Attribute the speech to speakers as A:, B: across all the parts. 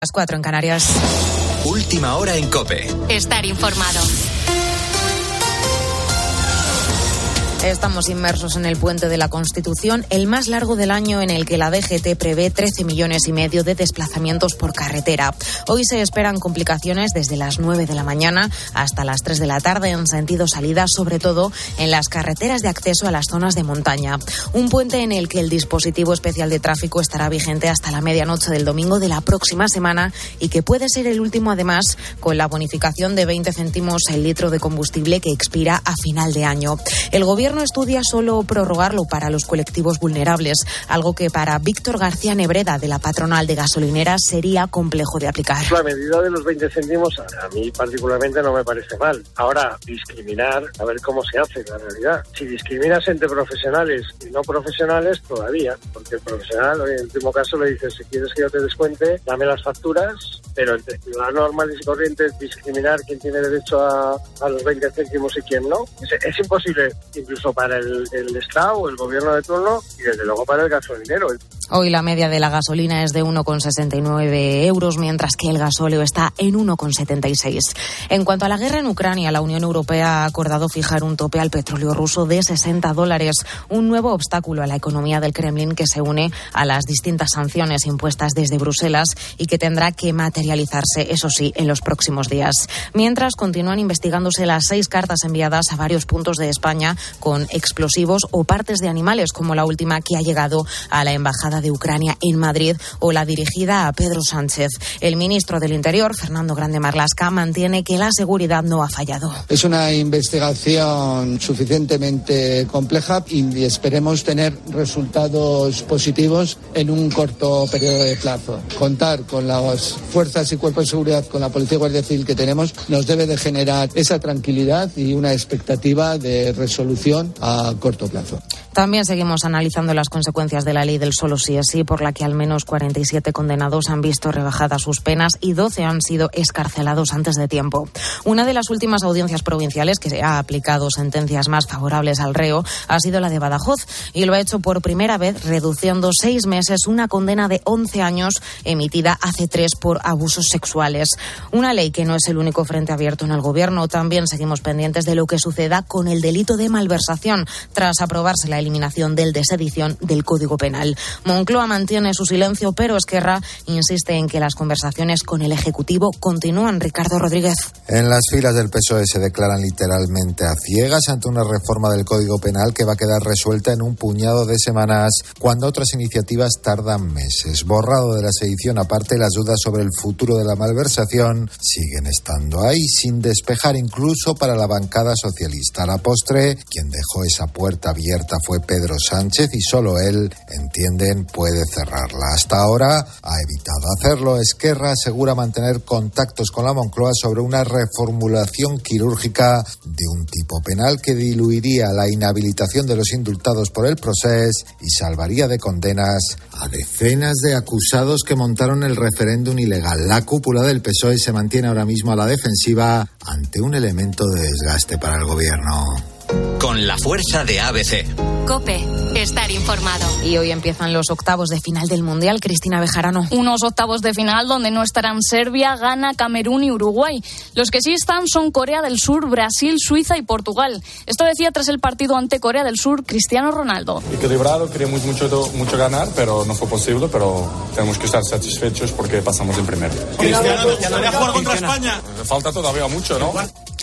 A: Las 4 en Canarias.
B: Última hora en COPE.
C: Estar informado.
A: Estamos inmersos en el puente de la Constitución, el más largo del año, en el que la DGT prevé 13,5 millones de desplazamientos por carretera. Hoy se esperan complicaciones desde las 9 de la mañana hasta las 3 de la tarde en sentido salida, sobre todo en las carreteras de acceso a las zonas de montaña. Un puente en el que el dispositivo especial de tráfico estará vigente hasta la medianoche del domingo de la próxima semana y que puede ser el último, además, con la bonificación de 20 céntimos el litro de combustible que expira a final de año. El Gobierno estudia solo prorrogarlo para los colectivos vulnerables, algo que para Víctor García Nebreda, de la patronal de gasolineras, sería complejo de aplicar.
D: La medida de los 20 céntimos a mí particularmente no me parece mal. Ahora, discriminar, a ver cómo se hace en la realidad. Si discriminas entre profesionales y no profesionales, todavía, porque el profesional, en el último caso, le dices, si quieres que yo te descuente, dame las facturas, pero entre ciudadanos normales y corrientes, discriminar quién tiene derecho a los 20 céntimos y quién no, es imposible, incluso para el Estado o el gobierno de turno y desde luego para el gasolinero.
A: Hoy la media de la gasolina es de 1,69 euros, mientras que el gasóleo está en 1,76. En cuanto a la guerra en Ucrania, la Unión Europea ha acordado fijar un tope al petróleo ruso de $60, un nuevo obstáculo a la economía del Kremlin que se une a las distintas sanciones impuestas desde Bruselas y que tendrá que materializarse, eso sí, en los próximos días. Mientras, continúan investigándose las 6 cartas enviadas a varios puntos de España con explosivos o partes de animales, como la última que ha llegado a la Embajada de Ucrania en Madrid o la dirigida a Pedro Sánchez. El ministro del Interior, Fernando Grande Marlaska, mantiene que la seguridad no ha fallado.
E: Es una investigación suficientemente compleja y esperemos tener resultados positivos en un corto periodo de plazo. Contar con las fuerzas y cuerpos de seguridad, con la Policía y Guardia Civil que tenemos, nos debe de generar esa tranquilidad y una expectativa de resolución a corto plazo.
A: También seguimos analizando las consecuencias de la ley del solo sí es sí, por la que al menos 47 condenados han visto rebajadas sus penas y 12 han sido excarcelados antes de tiempo. Una de las últimas audiencias provinciales que ha aplicado sentencias más favorables al reo ha sido la de Badajoz, y lo ha hecho por primera vez, reduciendo 6 meses una condena de 11 años emitida hace 3 por abusos sexuales. Una ley que no es el único frente abierto en el Gobierno. También seguimos pendientes de lo que suceda con el delito de malversación, tras aprobarse la eliminación del de sedición del Código Penal. Moncloa mantiene su silencio, pero Esquerra insiste en que las conversaciones con el Ejecutivo continúan. Ricardo Rodríguez.
F: En las filas del PSOE se declaran literalmente a ciegas ante una reforma del Código Penal que va a quedar resuelta en un puñado de semanas, cuando otras iniciativas tardan meses. Borrado de la sedición aparte, las dudas sobre el futuro de la malversación siguen estando ahí, sin despejar incluso para la bancada socialista. A la postre, quien dejó esa puerta abierta fue Pedro Sánchez, y solo él, entienden, puede cerrarla. Hasta ahora ha evitado hacerlo. Esquerra asegura mantener contactos con la Moncloa sobre una reformulación quirúrgica de un tipo penal que diluiría la inhabilitación de los indultados por el Procés y salvaría de condenas a decenas de acusados que montaron el referéndum ilegal. La cúpula del PSOE se mantiene ahora mismo a la defensiva ante un elemento de desgaste para el Gobierno.
B: Con la fuerza de ABC.
C: COPE. Estar informado.
A: Y hoy empiezan los octavos de final del Mundial. Cristina Bejarano.
G: Unos octavos de final donde no estarán Serbia, Ghana, Camerún y Uruguay. Los que sí están son Corea del Sur, Brasil, Suiza y Portugal. Esto decía tras el partido ante Corea del Sur Cristiano Ronaldo.
H: Equilibrado, queríamos mucho ganar, pero no fue posible, pero tenemos que estar satisfechos porque pasamos en primero.
I: Cristiano, ¿voy a jugar contra España?
H: Falta todavía mucho, ¿no?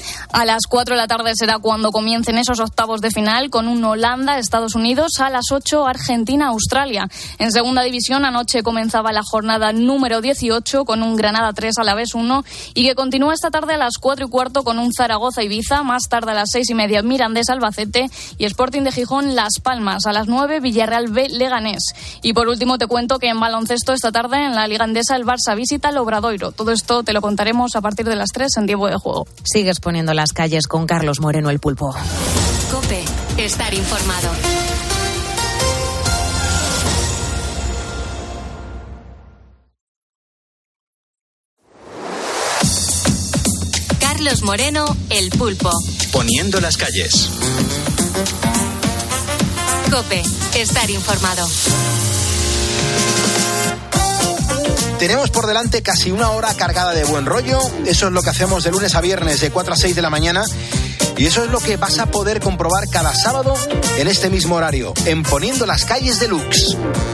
G: A las 4 de la tarde será cuando comiencen esos octavos de final, con un Holanda-Estados Unidos, a las 8 Argentina-Australia. En segunda división, anoche comenzaba la jornada número 18 con un Granada 3 Alavés 1 y que continúa esta tarde a las 4:15 con un Zaragoza-Ibiza, más tarde a las 6:30 Mirandés-Albacete y Sporting de Gijón Las Palmas, a las 9 Villarreal B Leganés. Y por último te cuento que en baloncesto esta tarde en la Liga Endesa el Barça visita el Obradoiro. Todo esto te lo contaremos a partir de las 3 en tiempo de juego.
A: Sigues poniendo las calles con Carlos Moreno, el Pulpo.
C: COPE. Estar informado. Carlos Moreno, el Pulpo.
B: Poniendo las calles.
C: COPE. Estar informado.
J: Tenemos por delante casi una hora cargada de buen rollo. Eso es lo que hacemos de lunes a viernes de 4 a 6 de la mañana. Y eso es lo que vas a poder comprobar cada sábado en este mismo horario, en Poniendo las Calles Deluxe.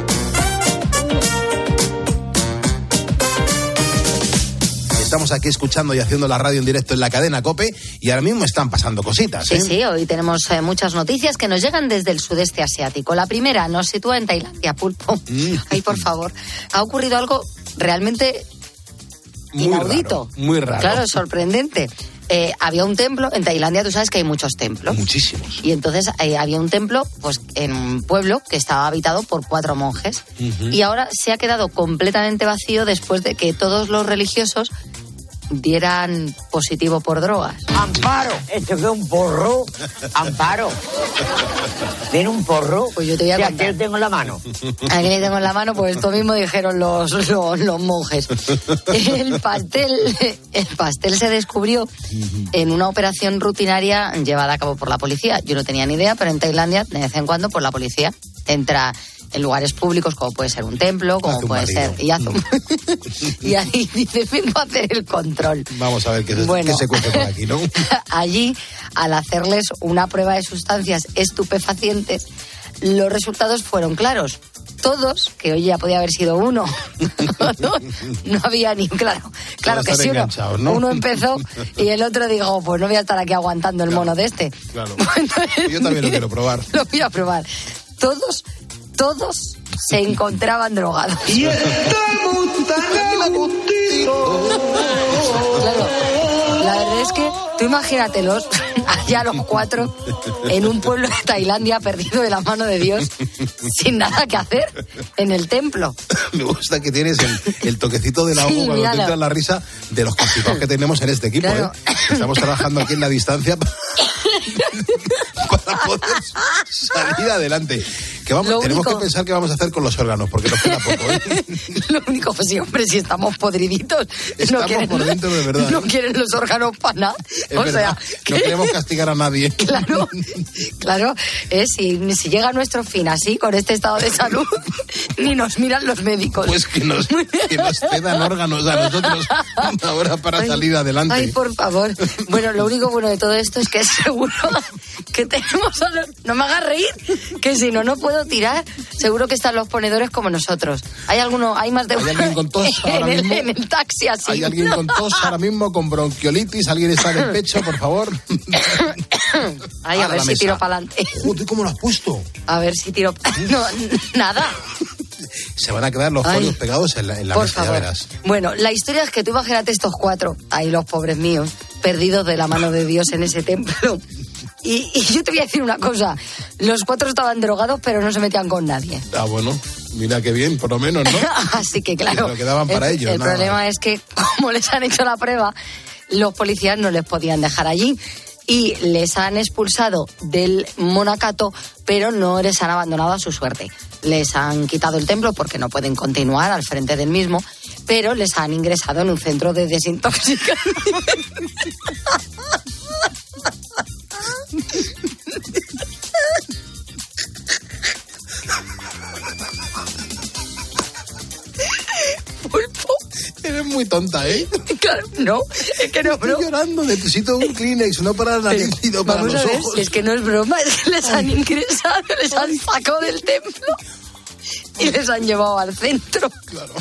J: Estamos aquí escuchando y haciendo la radio en directo en la cadena COPE y ahora mismo están pasando cositas.
K: Sí, hoy tenemos muchas noticias que nos llegan desde el sudeste asiático. La primera nos sitúa en Tailandia, Pulpo. Ay, por favor. Ha ocurrido algo realmente inaudito.
J: Muy raro.
K: Claro, es sorprendente. Había un templo, en Tailandia tú sabes que hay muchos templos.
J: Muchísimos.
K: Y entonces había un templo pues en un pueblo que estaba habitado por 4 monjes. Y ahora se ha quedado completamente vacío después de que todos los religiosos dieran positivo por drogas.
L: ¡Amparo! ¿Esto que es un porro? ¡Amparo! ¿Tiene un porro?
K: Pues yo te voy a contar.
L: ¿Qué lo tengo en la mano?
K: Aquí le tengo en la mano, pues esto mismo dijeron los monjes. El pastel se descubrió en una operación rutinaria llevada a cabo por la policía. Yo no tenía ni idea, pero en Tailandia, de vez en cuando, pues la policía entra en lugares públicos, como puede ser un templo, como puede ser... Y ahí dice, vengo a hacer el control.
J: Vamos a ver qué se cuenta por aquí, ¿no?
K: Allí, al hacerles una prueba de sustancias estupefacientes, los resultados fueron claros. Todos, que hoy ya podía haber sido uno, no había ni... Claro que sí, uno empezó y el otro dijo, pues no voy a estar aquí aguantando el mono de este.
J: Claro, yo también lo quiero probar.
K: Lo voy a probar. Todos se encontraban drogados.
L: Y estamos tan a gustito.
K: Claro, la verdad es que tú imagínatelos allá los 4 en un pueblo de Tailandia perdido de la mano de Dios, sin nada que hacer en el templo.
J: Me gusta que tienes el toquecito de la boca cuando te entra la risa de los constipados que tenemos en este equipo. Claro. Estamos trabajando aquí en la distancia para poder salir adelante. Tenemos que pensar qué vamos a hacer con los órganos, porque nos queda poco, ¿eh?
K: Lo único, pues sí, hombre, si estamos podriditos.
J: Estamos por dentro de verdad.
K: No quieren los órganos para nada.
J: O sea, no queremos castigar a nadie.
K: Claro. Si llega nuestro fin así, con este estado de salud, ni nos miran los médicos.
J: Pues que nos cedan órganos a nosotros una hora para salir adelante.
K: Ay, por favor. Bueno, lo único bueno de todo esto es que seguro que tenemos... No me hagas reír, que si no puedo tirar. Seguro que están los ponedores como nosotros. Hay más de uno.
J: ¿Hay alguien con tos ahora mismo?
K: En el taxi así.
J: ¿Hay alguien con tos ahora mismo, con bronquiolitis? ¿Alguien está en el pecho, por favor?
K: Ay, a ver si tiro para adelante.
J: ¿Cómo lo has puesto?
K: A ver si tiro... No, nada.
J: Se van a quedar los folios pegados en la mesa, ya verás.
K: Bueno, la historia es que tú imagínate estos 4, ahí los pobres míos, perdidos de la mano de Dios en ese templo. Y yo te voy a decir una cosa, los 4 estaban drogados, pero no se metían con nadie.
J: Ah, bueno, mira qué bien, por lo menos, ¿no?
K: Así que claro,
J: lo quedaban para ellos.
K: El problema es que, como les han hecho la prueba, los policías no les podían dejar allí. Y les han expulsado del monacato, pero no les han abandonado a su suerte. Les han quitado el templo porque no pueden continuar al frente del mismo, pero les han ingresado en un centro de desintoxicación. Pulpo.
J: Eres muy tonta, ¿eh?
K: Claro, no, es que no,
J: bro. Estoy llorando, necesito un Kleenex, no para la nariz, sino para los ojos.
K: Es que no es broma, es que les han ingresado, les han sacado del templo y les han llevado al centro.
J: Claro.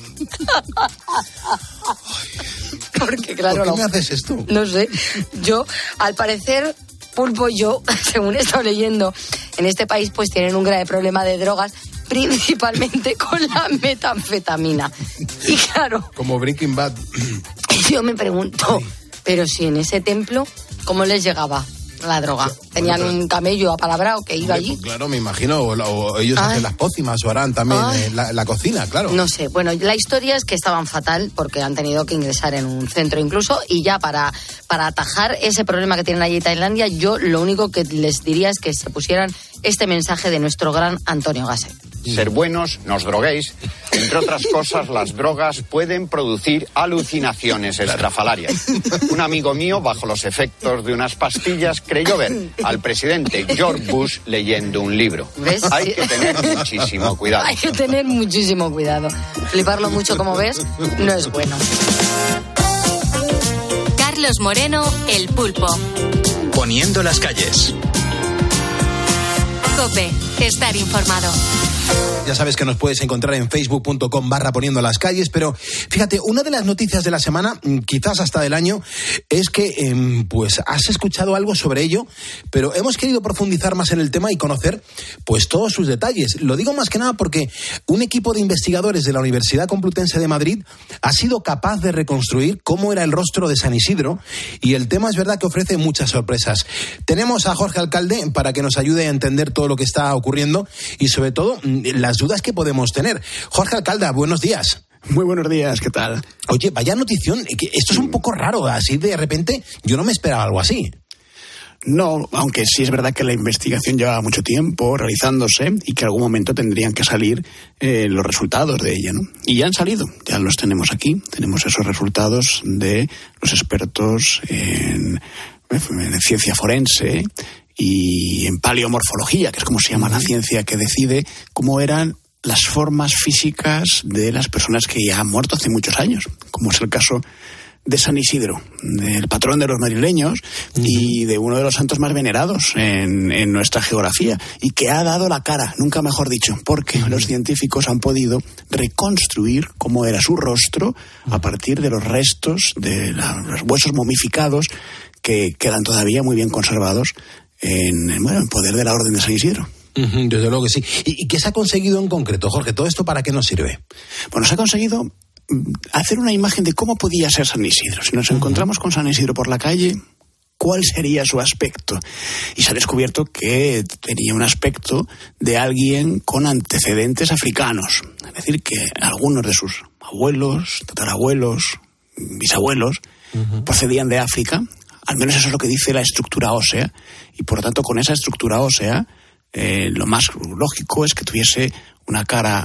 K: Porque claro,
J: ¿por qué me haces esto?
K: No sé, yo, al parecer, Pulpo, según he estado leyendo, en este país pues tienen un grave problema de drogas, principalmente con la metanfetamina. Y claro...
J: Como Breaking Bad.
K: Yo me pregunto, pero si en ese templo, ¿cómo les llegaba la droga? ¿Tenían un camello apalabrado que iba allí?
J: Claro, me imagino, o ellos hacen las pócimas o harán también la cocina, claro.
K: No sé, bueno, la historia es que estaban fatal porque han tenido que ingresar en un centro incluso, y ya para atajar ese problema que tienen allí en Tailandia, yo lo único que les diría es que se pusieran este mensaje de nuestro gran Antonio Gasset.
M: ser buenos, no os droguéis. Entre otras cosas, las drogas pueden producir alucinaciones estrafalarias. Un amigo mío, bajo los efectos de unas pastillas, creyó ver al presidente George Bush leyendo un libro.
K: ¿Ves?
M: Hay que tener muchísimo cuidado.
K: Hay que tener muchísimo cuidado. Fliparlo mucho, como ves, no es bueno.
C: Carlos Moreno, El Pulpo.
B: Poniendo las calles.
C: COPE, estar informado.
J: Ya sabes que nos puedes encontrar en facebook.com/poniendo las calles, pero fíjate, una de las noticias de la semana, quizás hasta del año, es que pues has escuchado algo sobre ello, pero hemos querido profundizar más en el tema y conocer pues todos sus detalles. Lo digo más que nada porque un equipo de investigadores de la Universidad Complutense de Madrid ha sido capaz de reconstruir cómo era el rostro de San Isidro, y el tema es verdad que ofrece muchas sorpresas. Tenemos a Jorge Alcalde para que nos ayude a entender todo lo que está ocurriendo y sobre todo las dudas que podemos tener. Jorge Alcalde, buenos días.
N: Muy buenos días, ¿qué tal?
J: Oye, vaya notición, esto es un poco raro, así de repente yo no me esperaba algo así.
N: No, aunque sí es verdad que la investigación lleva mucho tiempo realizándose y que en algún momento tendrían que salir los resultados de ella, ¿no? Y ya han salido, ya los tenemos aquí, tenemos esos resultados de los expertos en ciencia forense y en paleomorfología, que es como se llama la ciencia que decide cómo eran las formas físicas de las personas que ya han muerto hace muchos años, como es el caso de San Isidro, del patrón de los madrileños y de uno de los santos más venerados en nuestra geografía, y que ha dado la cara, nunca mejor dicho, porque los científicos han podido reconstruir cómo era su rostro a partir de los restos de los huesos momificados que quedan todavía muy bien conservados en poder de la Orden de San Isidro.
J: Desde luego que sí. ¿Y qué se ha conseguido en concreto, Jorge? ¿Todo esto para qué nos sirve?
N: Bueno, se ha conseguido hacer una imagen de cómo podía ser San Isidro. Si nos encontramos con San Isidro por la calle, ¿cuál sería su aspecto? Y se ha descubierto que tenía un aspecto de alguien con antecedentes africanos. Es decir, que algunos de sus abuelos, tatarabuelos, bisabuelos, procedían de África. Al menos eso es lo que dice la estructura ósea, y por lo tanto con esa estructura ósea lo más lógico es que tuviese una cara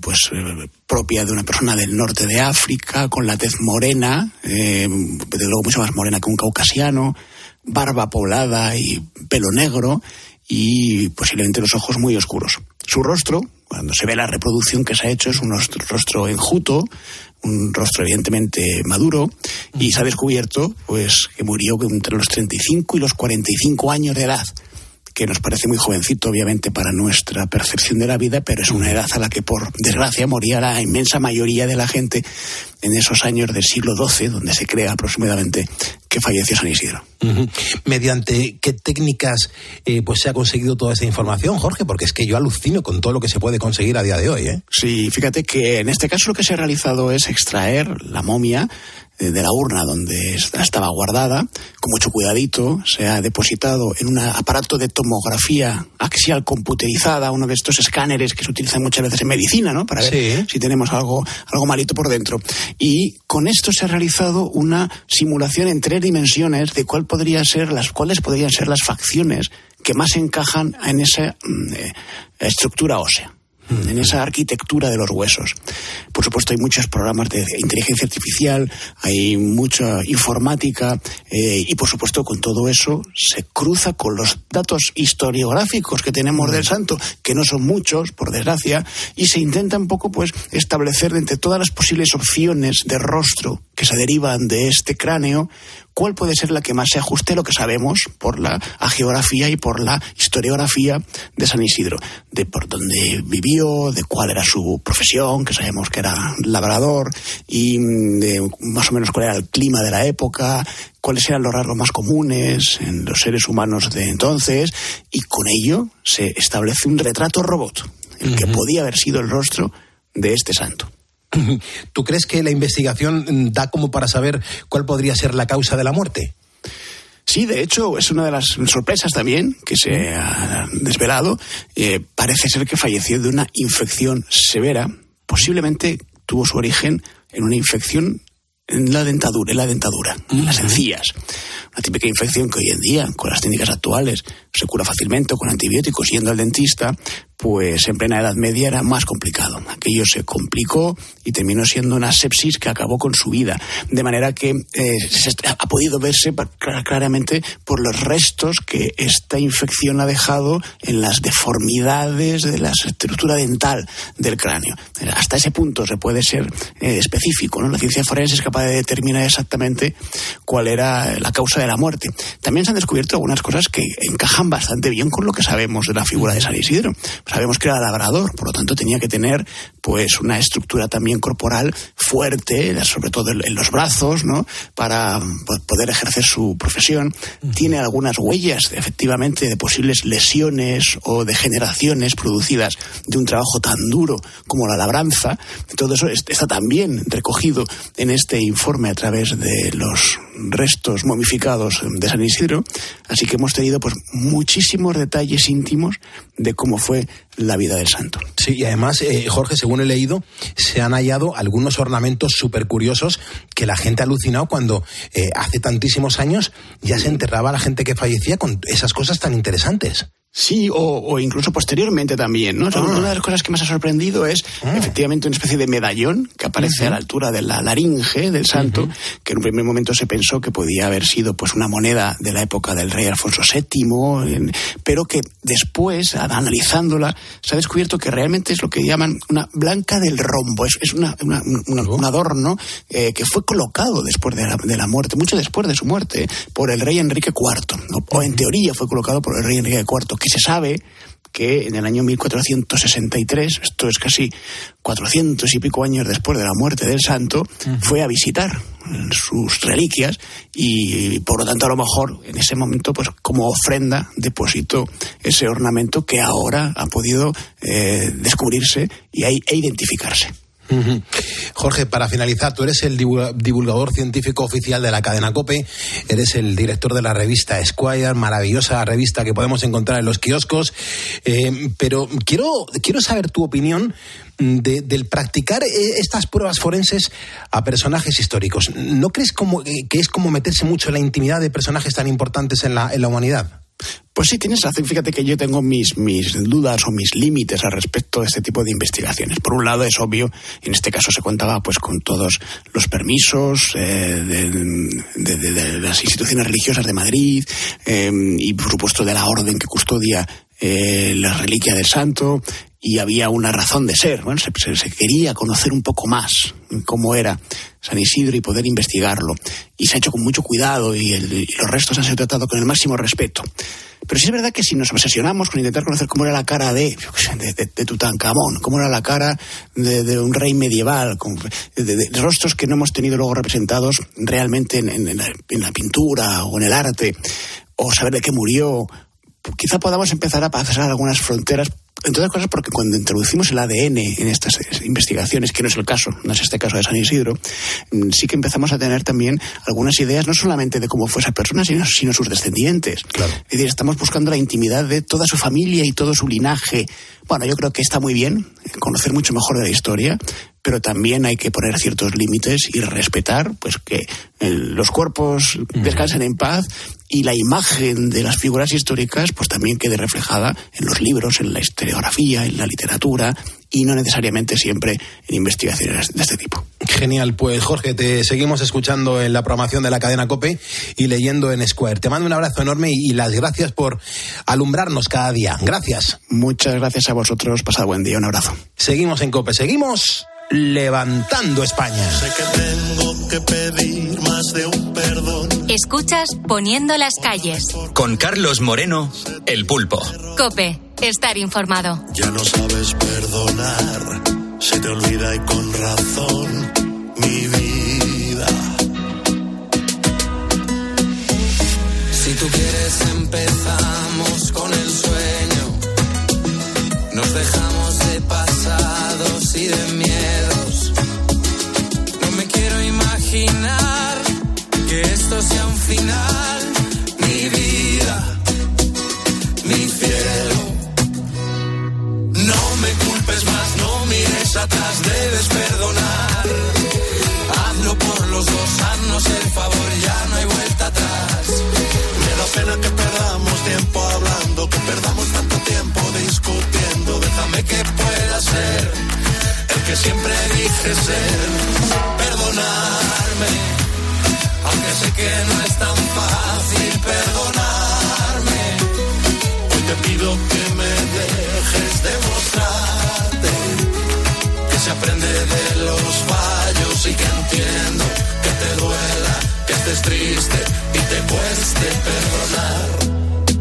N: propia de una persona del norte de África, con la tez morena, desde luego mucho más morena que un caucasiano, barba poblada y pelo negro, y posiblemente los ojos muy oscuros. Su rostro, cuando se ve la reproducción que se ha hecho, es un rostro enjuto, un rostro evidentemente maduro, y se ha descubierto pues que murió entre los 35 y los 45 años de edad, que nos parece muy jovencito, obviamente, para nuestra percepción de la vida, pero es una edad a la que, por desgracia, moría la inmensa mayoría de la gente en esos años del siglo XII, donde se cree aproximadamente que falleció San Isidro.
J: ¿Mediante qué técnicas se ha conseguido toda esa información, Jorge? Porque es que yo alucino con todo lo que se puede conseguir a día de hoy, ¿eh?
N: Sí, fíjate que en este caso lo que se ha realizado es extraer la momia de la urna donde estaba guardada, con mucho cuidadito. Se ha depositado en un aparato de tomografía axial computerizada, uno de estos escáneres que se utilizan muchas veces en medicina, ¿no? Para ver si tenemos algo malito por dentro. Y con esto se ha realizado una simulación en 3 dimensiones de cuáles podrían ser las facciones que más encajan en esa estructura ósea, en esa arquitectura de los huesos. Por supuesto, hay muchos programas de inteligencia artificial, hay mucha informática, y por supuesto con todo eso se cruza con los datos historiográficos que tenemos del santo, que no son muchos, por desgracia, y se intenta un poco establecer, de entre todas las posibles opciones de rostro que se derivan de este cráneo, cuál puede ser la que más se ajuste a lo que sabemos por la hagiografía y por la historiografía de San Isidro, de por dónde vivió, de cuál era su profesión, que sabemos que era labrador, y de más o menos cuál era el clima de la época, cuáles eran los rasgos más comunes en los seres humanos de entonces, y con ello se establece un retrato robot, el que podía haber sido el rostro de este santo.
J: ¿Tú crees que la investigación da como para saber cuál podría ser la causa de la muerte?
N: Sí, de hecho, es una de las sorpresas también que se ha desvelado. Parece ser que falleció de una infección severa. Posiblemente tuvo su origen en una infección en la dentadura, en las encías. Una típica infección que hoy en día, con las técnicas actuales, se cura fácilmente con antibióticos yendo al dentista, pues en plena Edad Media era más complicado. Aquello se complicó y terminó siendo una sepsis que acabó con su vida. De manera que ha podido verse claramente por los restos que esta infección ha dejado en las deformidades de la estructura dental del cráneo. Hasta ese punto se puede ser específico, ¿no? La ciencia forense es capaz de determinar exactamente cuál era la causa de la muerte. También se han descubierto algunas cosas que encajan bastante bien con lo que sabemos de la figura de San Isidro. Sabemos que era labrador, por lo tanto tenía que tener pues una estructura también corporal fuerte, sobre todo en los brazos, ¿no? Para poder ejercer su profesión. Tiene algunas huellas, efectivamente, de posibles lesiones o degeneraciones producidas de un trabajo tan duro como la labranza. Todo eso está también recogido en este informe a través de los restos momificados de San Isidro. Así que hemos tenido pues muchísimos detalles íntimos de cómo fue la vida del santo.
J: Sí, y además, Jorge, según he leído, se han hallado algunos ornamentos súper curiosos que la gente ha alucinado cuando hace tantísimos años ya se enterraba a la gente que fallecía con esas cosas tan interesantes.
N: Sí, o incluso posteriormente también, ¿no? Una de las cosas que más ha sorprendido es efectivamente una especie de medallón que aparece a la altura de la laringe del santo, que en un primer momento se pensó que podía haber sido pues una moneda de la época del rey Alfonso VII, pero que después, analizándola, se ha descubierto que realmente es lo que llaman una blanca del rombo. Es un adorno que fue colocado después de la muerte, mucho después de su muerte, por el rey Enrique IV, ¿no? O en teoría fue colocado por el rey Enrique IV, que se sabe que en el año 1463, esto es casi 400 y pico años después de la muerte del santo, fue a visitar sus reliquias y por lo tanto a lo mejor en ese momento pues como ofrenda depositó ese ornamento que ahora ha podido descubrirse e identificarse.
J: Jorge, para finalizar, tú eres el divulgador científico oficial de la cadena COPE, eres el director de la revista Esquire, maravillosa revista que podemos encontrar en los kioscos, pero quiero saber tu opinión del practicar estas pruebas forenses a personajes históricos. ¿No crees que es como meterse mucho en la intimidad de personajes tan importantes en la humanidad?
N: Pues sí, tienes razón. Fíjate que yo tengo mis dudas o mis límites al respecto de este tipo de investigaciones. Por un lado, es obvio, en este caso se contaba pues con todos los permisos de las instituciones religiosas de Madrid y, por supuesto, de la orden que custodia la reliquia del santo, y había una razón de ser. Bueno, se quería conocer un poco más cómo era San Isidro y poder investigarlo. Y se ha hecho con mucho cuidado y los restos han sido tratados con el máximo respeto. Pero sí es verdad que si nos obsesionamos con intentar conocer cómo era la cara de Tutankamón, cómo era la cara de un rey medieval, de rostros que no hemos tenido luego representados realmente en la pintura o en el arte, o saber de qué murió, quizá podamos empezar a pasar algunas fronteras. Entre otras cosas porque cuando introducimos el ADN en estas investigaciones, que no es el caso, no es este caso de San Isidro, sí que empezamos a tener también algunas ideas, no solamente de cómo fue esa persona, sino sus descendientes. Claro. Es decir, estamos buscando la intimidad de toda su familia y todo su linaje. Bueno, yo creo que está muy bien conocer mucho mejor de la historia, pero también hay que poner ciertos límites y respetar pues que los cuerpos descansen en paz y la imagen de las figuras históricas pues también quede reflejada en los libros, en la historiografía, en la literatura y no necesariamente siempre en investigaciones de este tipo.
J: Genial, pues Jorge, te seguimos escuchando en la programación de la cadena COPE y leyendo en Esquire. Te mando un abrazo enorme y las gracias por alumbrarnos cada día. Gracias.
N: Muchas gracias a vosotros, pasad buen día, un abrazo.
J: Seguimos en COPE, seguimos levantando España.
I: Sé que tengo que pedir más de un perdón.
C: Escuchas Poniendo las calles.
B: Con Carlos Moreno, El Pulpo.
C: COPE, estar informado.
I: Ya no sabes perdonar, se te olvida y con razón, mi vida.
O: Si tú quieres empezamos con el sueño, nos dejamos de pasados y de miedos. No me quiero imaginar que esto sea un final, mi vida, mi cielo. No me culpes más, no mires atrás, debes perdonar. Hazlo por los dos, haznos el favor, ya no hay vuelta atrás.
I: Me da pena que perdamos tiempo hablando, que perdamos tanto tiempo discutiendo. Deja
O: ser. Perdonarme, aunque sé que no es tan fácil perdonarme. Hoy te pido que me dejes demostrarte que se aprende de los fallos y que entiendo que te duela, que estés triste y te cueste perdonar.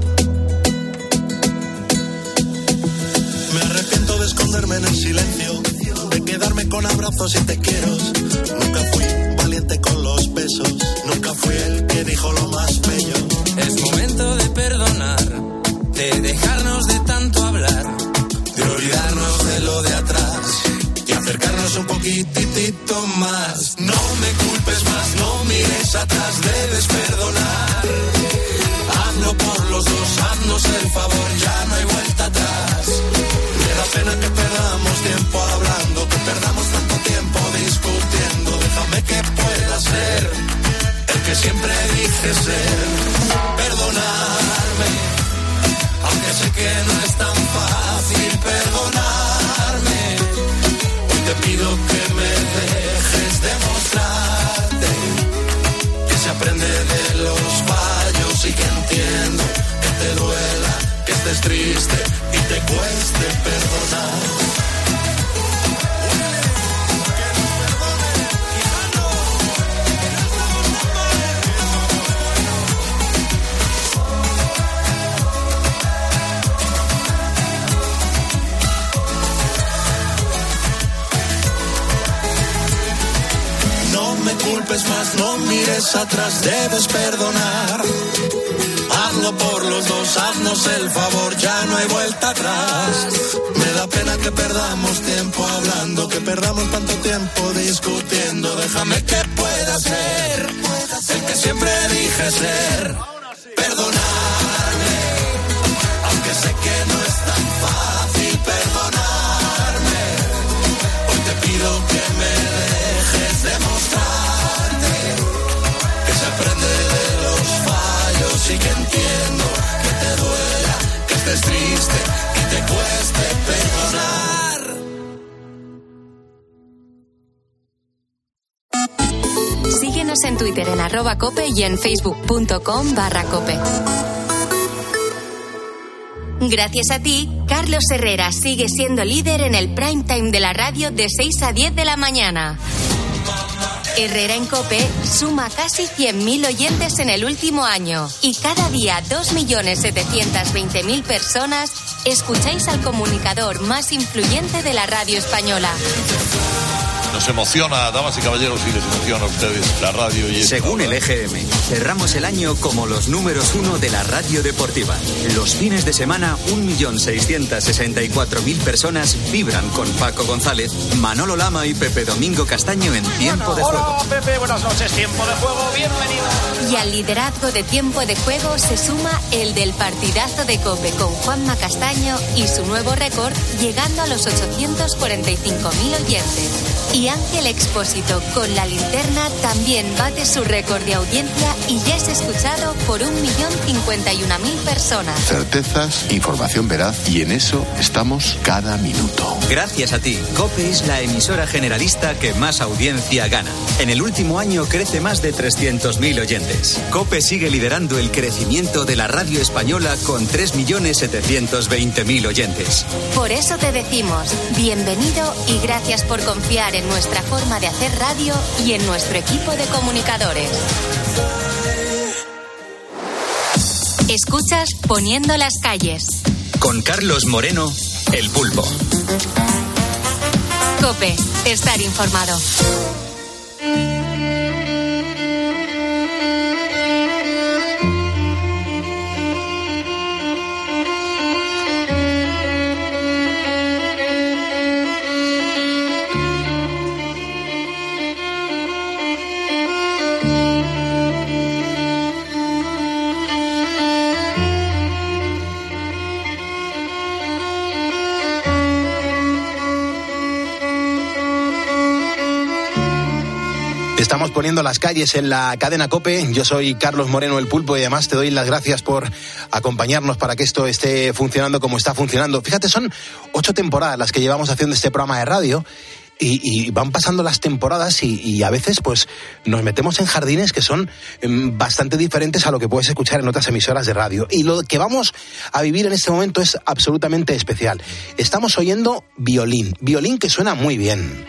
O: Me arrepiento de esconderme en el silencio, de quedarme con abrazos y te quiero. Nunca fui valiente con los besos, nunca fui el que dijo lo más bello.
P: Es momento de perdonar, de dejarnos de tanto hablar,
O: de olvidarnos de lo de atrás y acercarnos un poquitito más. No me culpes más, no mires atrás, debes perdonar. Hazlo por los dos, haznos el favor, ya no hay vuelta atrás. Me da pena que perdamos tiempo hablando, que perdamos tanto tiempo discutiendo. Déjame que pueda ser el que siempre dije ser. Perdonarme, aunque sé que no es tan fácil perdonarme. Hoy te pido que me dejes demostrarte que se aprende de los fallos y que entiendo que te duela, que estés triste y te cueste perdonar. No me culpes más, no mires atrás, debes perdonar. Hazlo por los dos, haznos el favor, ya no hay vuelta atrás. Me da pena que perdamos tiempo hablando, que perdamos tanto tiempo discutiendo. Déjame que pueda ser el que siempre dije ser. Perdonarme, aunque sé que no es tan fácil perdonarme. Hoy te pido que me dejes demostrarte que se aprende de los fallos y que entiendo que te duela, que estés triste y te cueste perdonar.
C: Síguenos en Twitter en @cope y en facebook.com/cope. Gracias a ti, Carlos Herrera sigue siendo líder en el prime time de la radio de 6 a 10 de la mañana. Herrera en COPE suma casi 100.000 oyentes en el último año y cada día 2.720.000 personas escucháis al comunicador más influyente de la radio española.
Q: Nos emociona, damas y caballeros, y les emociona a ustedes la radio. Y
B: según el EGM, cerramos el año como los números 1 de la radio deportiva. Los fines de semana, 1.664.000 personas vibran con Paco González, Manolo Lama y Pepe Domingo Castaño en Tiempo de Juego.
R: Hola, Pepe, buenas noches, Tiempo de Juego, bienvenido.
C: Y al liderazgo de Tiempo de Juego se suma el del partidazo de COPE con Juanma Castaño y su nuevo récord, llegando a los 845.000 oyentes. Y Ángel Expósito con La Linterna también bate su récord de audiencia y ya es escuchado por 1.051.000 personas.
S: Certezas, información veraz, y en eso estamos cada minuto.
B: Gracias a ti, COPE es la emisora generalista que más audiencia gana. En el último año crece más de 300.000 oyentes. COPE sigue liderando el crecimiento de la radio española con 3.720.000 oyentes.
C: Por eso te decimos, bienvenido y gracias por confiar en nuestra forma de hacer radio y en nuestro equipo de comunicadores. Escuchas Poniendo las calles.
B: Con Carlos Moreno, El Pulpo.
C: COPE, estar informado.
J: Estamos poniendo las calles en la cadena COPE. Yo soy Carlos Moreno, El Pulpo, y además te doy las gracias por acompañarnos para que esto esté funcionando como está funcionando. Fíjate, son 8 temporadas las que llevamos haciendo este programa de radio y van pasando las temporadas y a veces pues nos metemos en jardines que son bastante diferentes a lo que puedes escuchar en otras emisoras de radio. Y lo que vamos a vivir en este momento es absolutamente especial. Estamos oyendo violín que suena muy bien.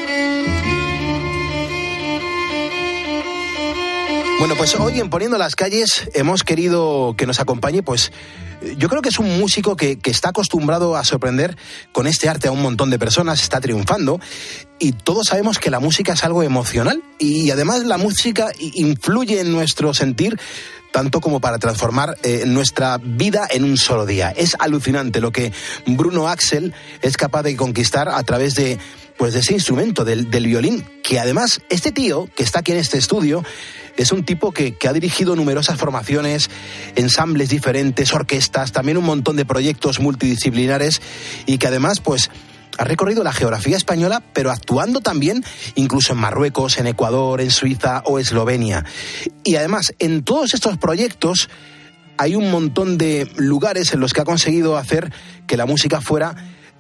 J: Bueno, pues hoy en Poniendo las Calles hemos querido que nos acompañe, pues yo creo que es un músico que está acostumbrado a sorprender con este arte a un montón de personas, está triunfando, y todos sabemos que la música es algo emocional y además la música influye en nuestro sentir tanto como para transformar nuestra vida en un solo día. Es alucinante lo que Bruno Axel es capaz de conquistar a través de ese instrumento, del violín, que además este tío que está aquí en este estudio es un tipo que ha dirigido numerosas formaciones, ensambles diferentes, orquestas, también un montón de proyectos multidisciplinares y que además pues ha recorrido la geografía española, pero actuando también incluso en Marruecos, en Ecuador, en Suiza o Eslovenia. Y además, en todos estos proyectos hay un montón de lugares en los que ha conseguido hacer que la música fuera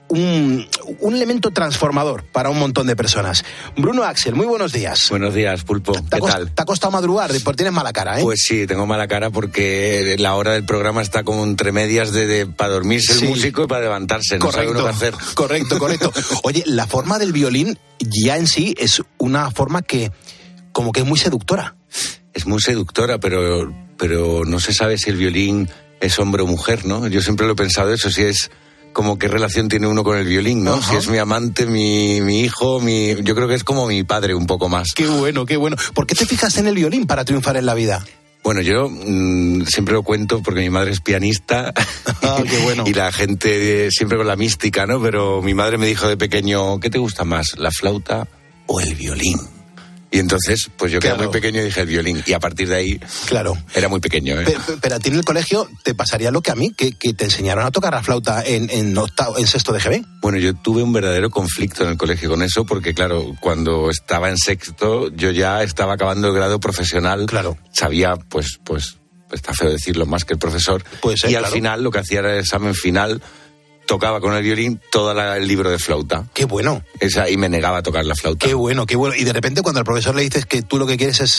J: un elemento transformador para un montón de personas. Bruno Axel, muy buenos días.
T: Buenos días, Pulpo. ¿Qué tal?
J: ¿Te ha costado madrugar? Porque tienes mala cara, ¿eh?
T: Pues sí, tengo mala cara porque la hora del programa está como entre medias para dormirse el músico y para levantarse. No sabe uno qué hacer.
J: Correcto. Oye, la forma del violín ya en sí es una forma que como que es muy seductora.
T: Es muy seductora, pero no se sabe si el violín es hombre o mujer, ¿no? Yo siempre lo he pensado eso, si es como qué relación tiene uno con el violín, ¿no?
J: Ajá.
T: Si es mi amante, mi hijo, yo creo que es como mi padre un poco más.
J: Qué bueno. ¿Por qué te fijaste en el violín para triunfar en la vida?
T: Bueno, yo siempre lo cuento porque mi madre es pianista.
J: Qué bueno.
T: Y la gente siempre con la mística, ¿no? Pero mi madre me dijo de pequeño, ¿qué te gusta más, la flauta o el violín? Y entonces, pues yo, claro, que era muy pequeño y dije el violín. Y a partir de ahí,
J: claro,
T: era muy pequeño, ¿eh?
J: Pero a ti en el colegio te pasaría lo que a mí, que te enseñaron a tocar la flauta en sexto de GB.
T: Bueno, yo tuve un verdadero conflicto en el colegio con eso, porque claro, cuando estaba en sexto, yo ya estaba acabando el grado profesional.
J: Claro.
T: Sabía, pues está feo decirlo, más que el profesor.
J: Puede ser,
T: y al final, lo que hacía era el examen final, tocaba con el violín todo el libro de flauta.
J: ¡Qué bueno!
T: Y me negaba a tocar la flauta.
J: ¡Qué bueno! Y de repente cuando al profesor le dices que tú lo que quieres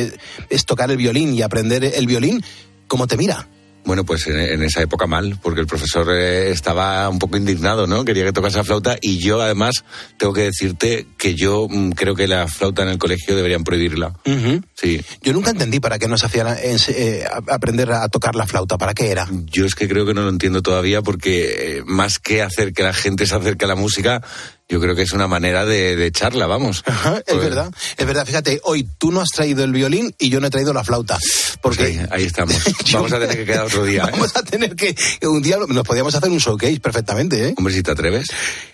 J: es tocar el violín y aprender el violín, ¿cómo te mira?
T: Bueno, pues en esa época mal, porque el profesor estaba un poco indignado, ¿no? Quería que tocase la flauta y yo, además, tengo que decirte que yo creo que la flauta en el colegio deberían prohibirla.
J: Uh-huh.
T: Sí.
J: Yo nunca entendí para qué nos hacían aprender a tocar la flauta, ¿para qué era?
T: Yo es que creo que no lo entiendo todavía porque más que hacer que la gente se acerque a la música, yo creo que es una manera de charla, vamos.
J: Ajá, es verdad. Fíjate, hoy tú no has traído el violín y yo no he traído la flauta. Porque
T: pues ahí estamos. Vamos a tener que quedar otro día.
J: Vamos a tener que... Un día nos podíamos hacer un showcase perfectamente, ¿eh?
T: Hombre, si te atreves.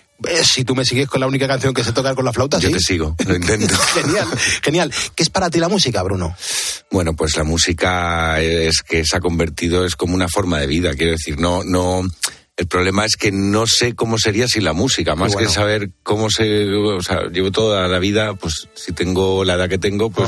J: Si tú me sigues con la única canción que sé tocar con la flauta,
T: yo
J: sí.
T: Te sigo, lo intento.
J: Genial. ¿Qué es para ti la música, Bruno?
T: Bueno, pues la música es que se ha convertido, es como una forma de vida, quiero decir, no... El problema es que no sé cómo sería sin la música, más que saber cómo llevo toda la vida, pues si tengo la edad que tengo, pues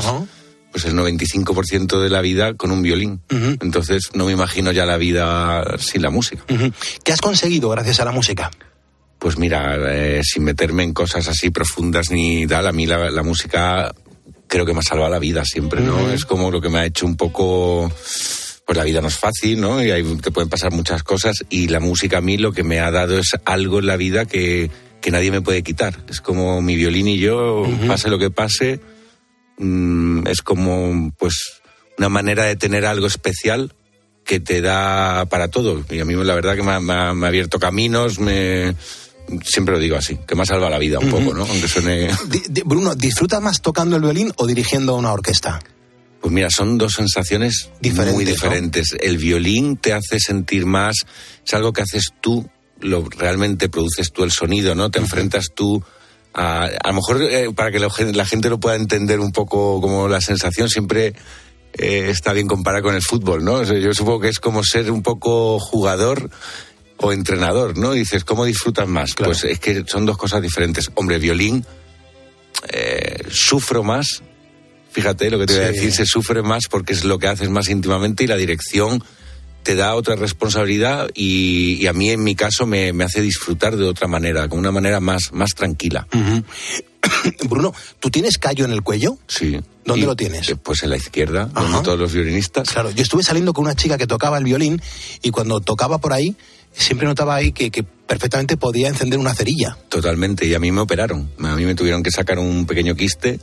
T: el 95% de la vida con un violín. Uh-huh. Entonces no me imagino ya la vida sin la música.
J: Uh-huh. ¿Qué has conseguido gracias a la música?
T: Pues mira, sin meterme en cosas así profundas ni tal, a mí la música creo que me ha salvado la vida siempre, ¿no? Uh-huh. Es como lo que me ha hecho un poco... Pues la vida no es fácil, ¿no? Y ahí te pueden pasar muchas cosas y la música a mí lo que me ha dado es algo en la vida que nadie me puede quitar. Es como mi violín y yo, pase lo que pase, es como pues una manera de tener algo especial que te da para todo. Y a mí la verdad que me ha abierto caminos, siempre lo digo así, que me ha salvado la vida un poco, ¿no? Aunque suene...
J: Bruno, ¿disfrutas más tocando el violín o dirigiendo una orquesta?
T: Pues mira, son dos sensaciones muy diferentes. ¿No? El violín te hace sentir más, es algo que haces tú, realmente produces tú el sonido, ¿no? Te enfrentas tú a lo mejor para que la gente lo pueda entender un poco como la sensación, siempre está bien comparar con el fútbol, ¿no? O sea, yo supongo que es como ser un poco jugador o entrenador, ¿no? Y dices, ¿cómo disfrutas más? Claro. Pues es que son dos cosas diferentes. Hombre, violín, sufro más. Fíjate lo que te voy a decir, se sufre más porque es lo que haces más íntimamente y la dirección te da otra responsabilidad y a mí, en mi caso, me hace disfrutar de otra manera, con una manera más tranquila.
J: Uh-huh. Bruno, ¿tú tienes callo en el cuello?
T: Sí.
J: ¿Dónde lo tienes?
T: Pues en la izquierda, como todos los violinistas.
J: Claro, yo estuve saliendo con una chica que tocaba el violín y cuando tocaba por ahí, siempre notaba ahí que perfectamente podía encender una cerilla.
T: Totalmente, y a mí me operaron. A mí me tuvieron que sacar un pequeño quiste.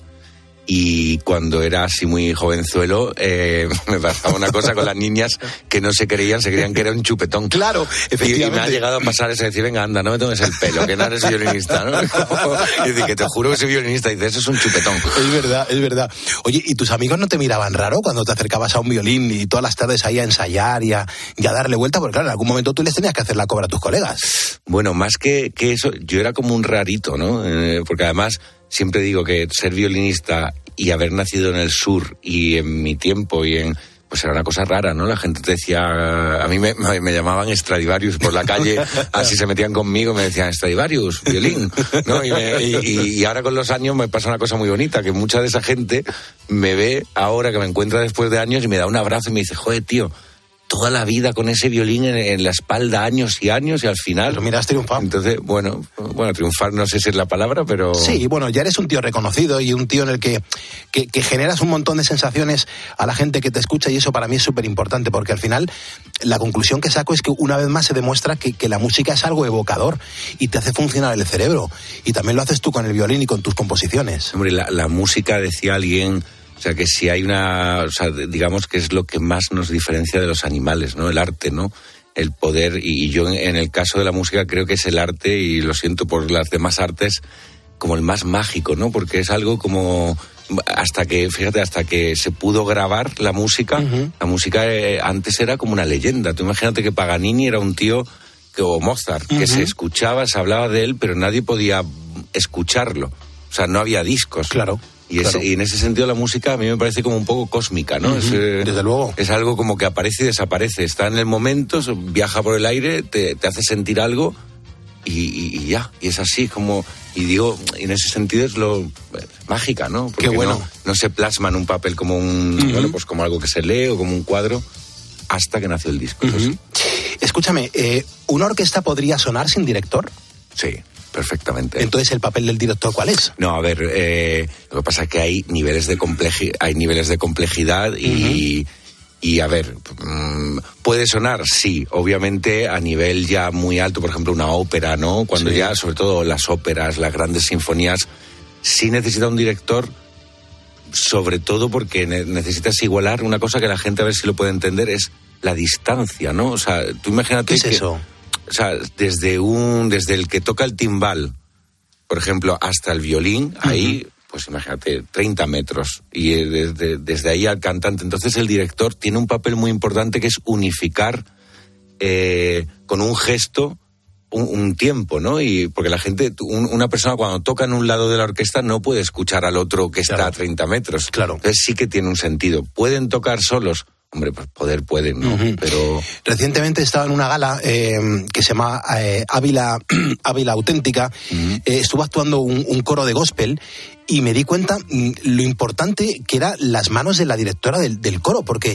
T: Y cuando era así muy jovenzuelo, me pasaba una cosa con las niñas que no se creían que era un chupetón.
J: Claro, efectivamente.
T: Y me ha llegado a pasar eso, decir, venga, anda, no me tomes el pelo, que no eres violinista, ¿no? Y decir, que te juro que soy violinista, y dice, eso es un chupetón.
J: Es verdad. Oye, ¿y tus amigos no te miraban raro cuando te acercabas a un violín y todas las tardes ahí a ensayar y a darle vuelta? Porque claro, en algún momento tú les tenías que hacer la cobra a tus colegas.
T: Bueno, más que eso, yo era como un rarito, ¿no? Porque además siempre digo que ser violinista y haber nacido en el sur y en mi tiempo pues era una cosa rara, ¿no? La gente te decía, a mí me llamaban Stradivarius por la calle, así se metían conmigo, me decían Stradivarius, violín, ¿no? Y ahora con los años me pasa una cosa muy bonita, que mucha de esa gente me ve ahora, que me encuentra después de años y me da un abrazo y me dice, joder, tío, toda la vida con ese violín en la espalda, años y años, y al final...
J: Pero mira, has triunfado.
T: Entonces, bueno, triunfar no sé si es la palabra, pero...
J: Sí, bueno, ya eres un tío reconocido y un tío en el que generas un montón de sensaciones a la gente que te escucha, y eso para mí es súper importante, porque al final la conclusión que saco es que una vez más se demuestra que la música es algo evocador y te hace funcionar el cerebro, y también lo haces tú con el violín y con tus composiciones.
T: Hombre, la música, decía alguien... O sea, que si hay digamos que es lo que más nos diferencia de los animales, ¿no? El arte, ¿no? El poder, y yo en el caso de la música creo que es el arte, y lo siento por las demás artes, como el más mágico, ¿no? Porque es algo como... hasta que se pudo grabar la música, uh-huh. La música antes era como una leyenda. Tú imagínate que Paganini era un tío, o Mozart, uh-huh. Que se escuchaba, se hablaba de él, pero nadie podía escucharlo. O sea, no había discos.
J: Claro.
T: Y en ese sentido la música a mí me parece como un poco cósmica, ¿no?
J: Uh-huh, desde luego.
T: Es algo como que aparece y desaparece. Está en el momento, viaja por el aire, te hace sentir algo y ya. Y es así como... Y digo, en ese sentido es lo mágica, ¿no? Porque
J: qué bueno.
T: No se plasma en un papel como
J: uh-huh.
T: Pues como algo que se lee o como un cuadro hasta que nació el disco.
J: Uh-huh. Sí. Escúchame, ¿una orquesta podría sonar sin director?
T: Sí. Perfectamente.
J: Entonces, ¿el papel del director cuál es?
T: No, a ver, lo que pasa es que hay niveles de complejidad y a ver, ¿puede sonar? Sí, obviamente a nivel ya muy alto, por ejemplo, una ópera, ¿no? Cuando sí. Ya, sobre todo las óperas, las grandes sinfonías, sí necesita un director, sobre todo porque necesitas igualar una cosa que la gente, a ver si lo puede entender, es la distancia, ¿no? O sea, tú imagínate...
J: ¿Qué es eso?
T: O sea, desde el que toca el timbal, por ejemplo, hasta el violín, uh-huh. Ahí, pues imagínate, 30 metros. Y desde ahí al cantante. Entonces el director tiene un papel muy importante, que es unificar con un gesto un tiempo, ¿no? Y porque la gente, una persona cuando toca en un lado de la orquesta no puede escuchar al otro que está a 30 metros.
J: Claro.
T: Entonces sí que tiene un sentido. ¿Pueden tocar solos? Hombre, pues pueden, ¿no? Uh-huh. Pero...
J: Recientemente estaba en una gala que se llama Ávila Auténtica. Uh-huh. Estuvo actuando un coro de gospel y me di cuenta lo importante que eran las manos de la directora del coro, porque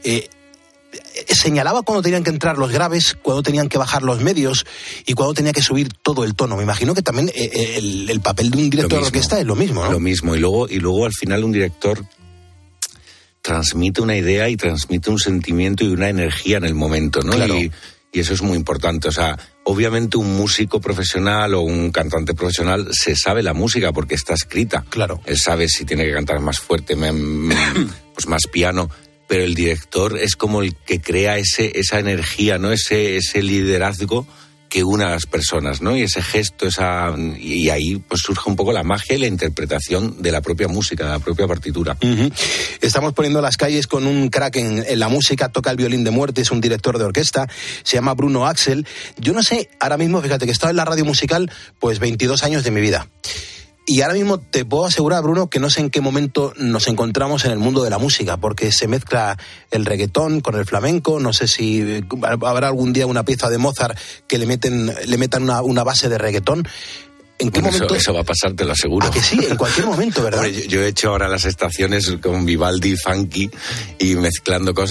J: señalaba cuando tenían que entrar los graves, cuando tenían que bajar los medios y cuando tenía que subir todo el tono. Me imagino que también el papel de un director de orquesta es lo mismo, ¿no?
T: Lo mismo. Y luego al final un director transmite una idea y transmite un sentimiento y una energía en el momento, ¿no?
J: Claro.
T: Y eso es muy importante. O sea, obviamente un músico profesional o un cantante profesional se sabe la música porque está escrita.
J: Claro.
T: Él sabe si tiene que cantar más fuerte, pues más piano. Pero el director es como el que crea esa energía, ¿no? Ese liderazgo que une a las personas, ¿no? Y ese gesto, y ahí pues surge un poco la magia y la interpretación de la propia música, de la propia partitura.
J: Uh-huh. Estamos poniendo las calles con un crack en la música, toca el violín de muerte, es un director de orquesta, se llama Bruno Axel. Yo no sé, ahora mismo, fíjate que he estado en la radio musical pues 22 años de mi vida. Y ahora mismo te puedo asegurar, Bruno, que no sé en qué momento nos encontramos en el mundo de la música, porque se mezcla el reggaetón con el flamenco. No sé si habrá algún día una pieza de Mozart que le metan una base de reggaetón. ¿En qué momento?
T: Eso va a pasar, te lo aseguro.
J: ¿A que sí? En cualquier momento, ¿verdad?
T: Hombre, yo he hecho ahora las estaciones con Vivaldi, funky y mezclando cosas.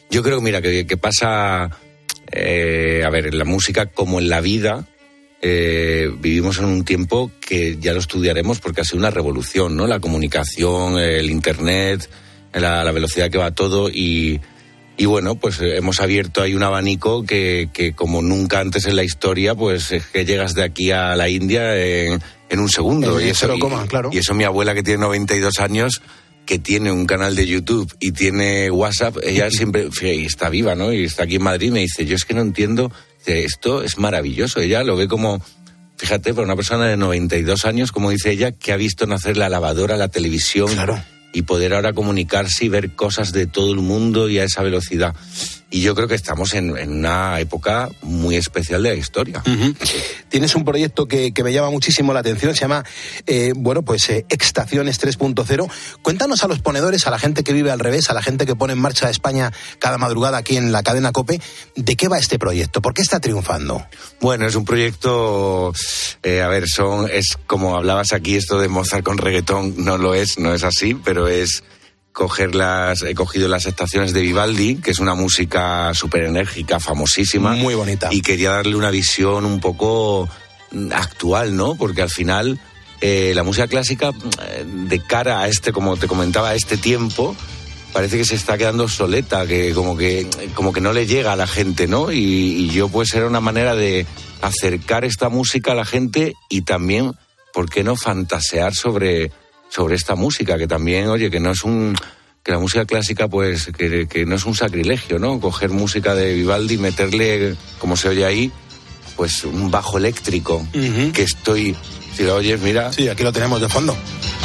T: Yo creo, mira, que pasa, a ver, en la música como en la vida, vivimos en un tiempo que ya lo estudiaremos porque ha sido una revolución, ¿no? La comunicación, el internet, la velocidad que va todo y bueno, pues hemos abierto ahí un abanico que como nunca antes en la historia, pues es que llegas de aquí a la India en un segundo. Y eso,
J: claro.
T: Y eso mi abuela, que tiene 92 años, que tiene un canal de YouTube y tiene WhatsApp, ella siempre está viva, ¿no? Y está aquí en Madrid y me dice, yo es que no entiendo, esto es maravilloso. Ella lo ve como, fíjate, para una persona de 92 años, como dice ella, que ha visto nacer la lavadora, la televisión...
J: Claro.
T: Y poder ahora comunicarse y ver cosas de todo el mundo y a esa velocidad. Y yo creo que estamos en una época muy especial de la historia.
J: Uh-huh. Tienes un proyecto que me llama muchísimo la atención, se llama, Extaciones 3.0. Cuéntanos a los ponedores, a la gente que vive al revés, a la gente que pone en marcha España cada madrugada aquí en la cadena COPE, ¿de qué va este proyecto? ¿Por qué está triunfando?
T: Bueno, es un proyecto, es como hablabas aquí, esto de Mozart con reggaetón, no es así, pero es... He cogido las estaciones de Vivaldi, que es una música súper enérgica, famosísima.
J: Muy bonita.
T: Y quería darle una visión un poco actual, ¿no? Porque al final la música clásica, de cara a como te comentaba, a este tiempo, parece que se está quedando obsoleta, que como que no le llega a la gente, ¿no? Y yo, pues, era una manera de acercar esta música a la gente y también, ¿por qué no fantasear sobre esta música, que también, oye, que la música clásica, pues, que no es un sacrilegio, ¿no? Coger música de Vivaldi y meterle, como se oye ahí, pues un bajo eléctrico, uh-huh. Si lo oyes, mira.
J: Sí, aquí lo tenemos de fondo.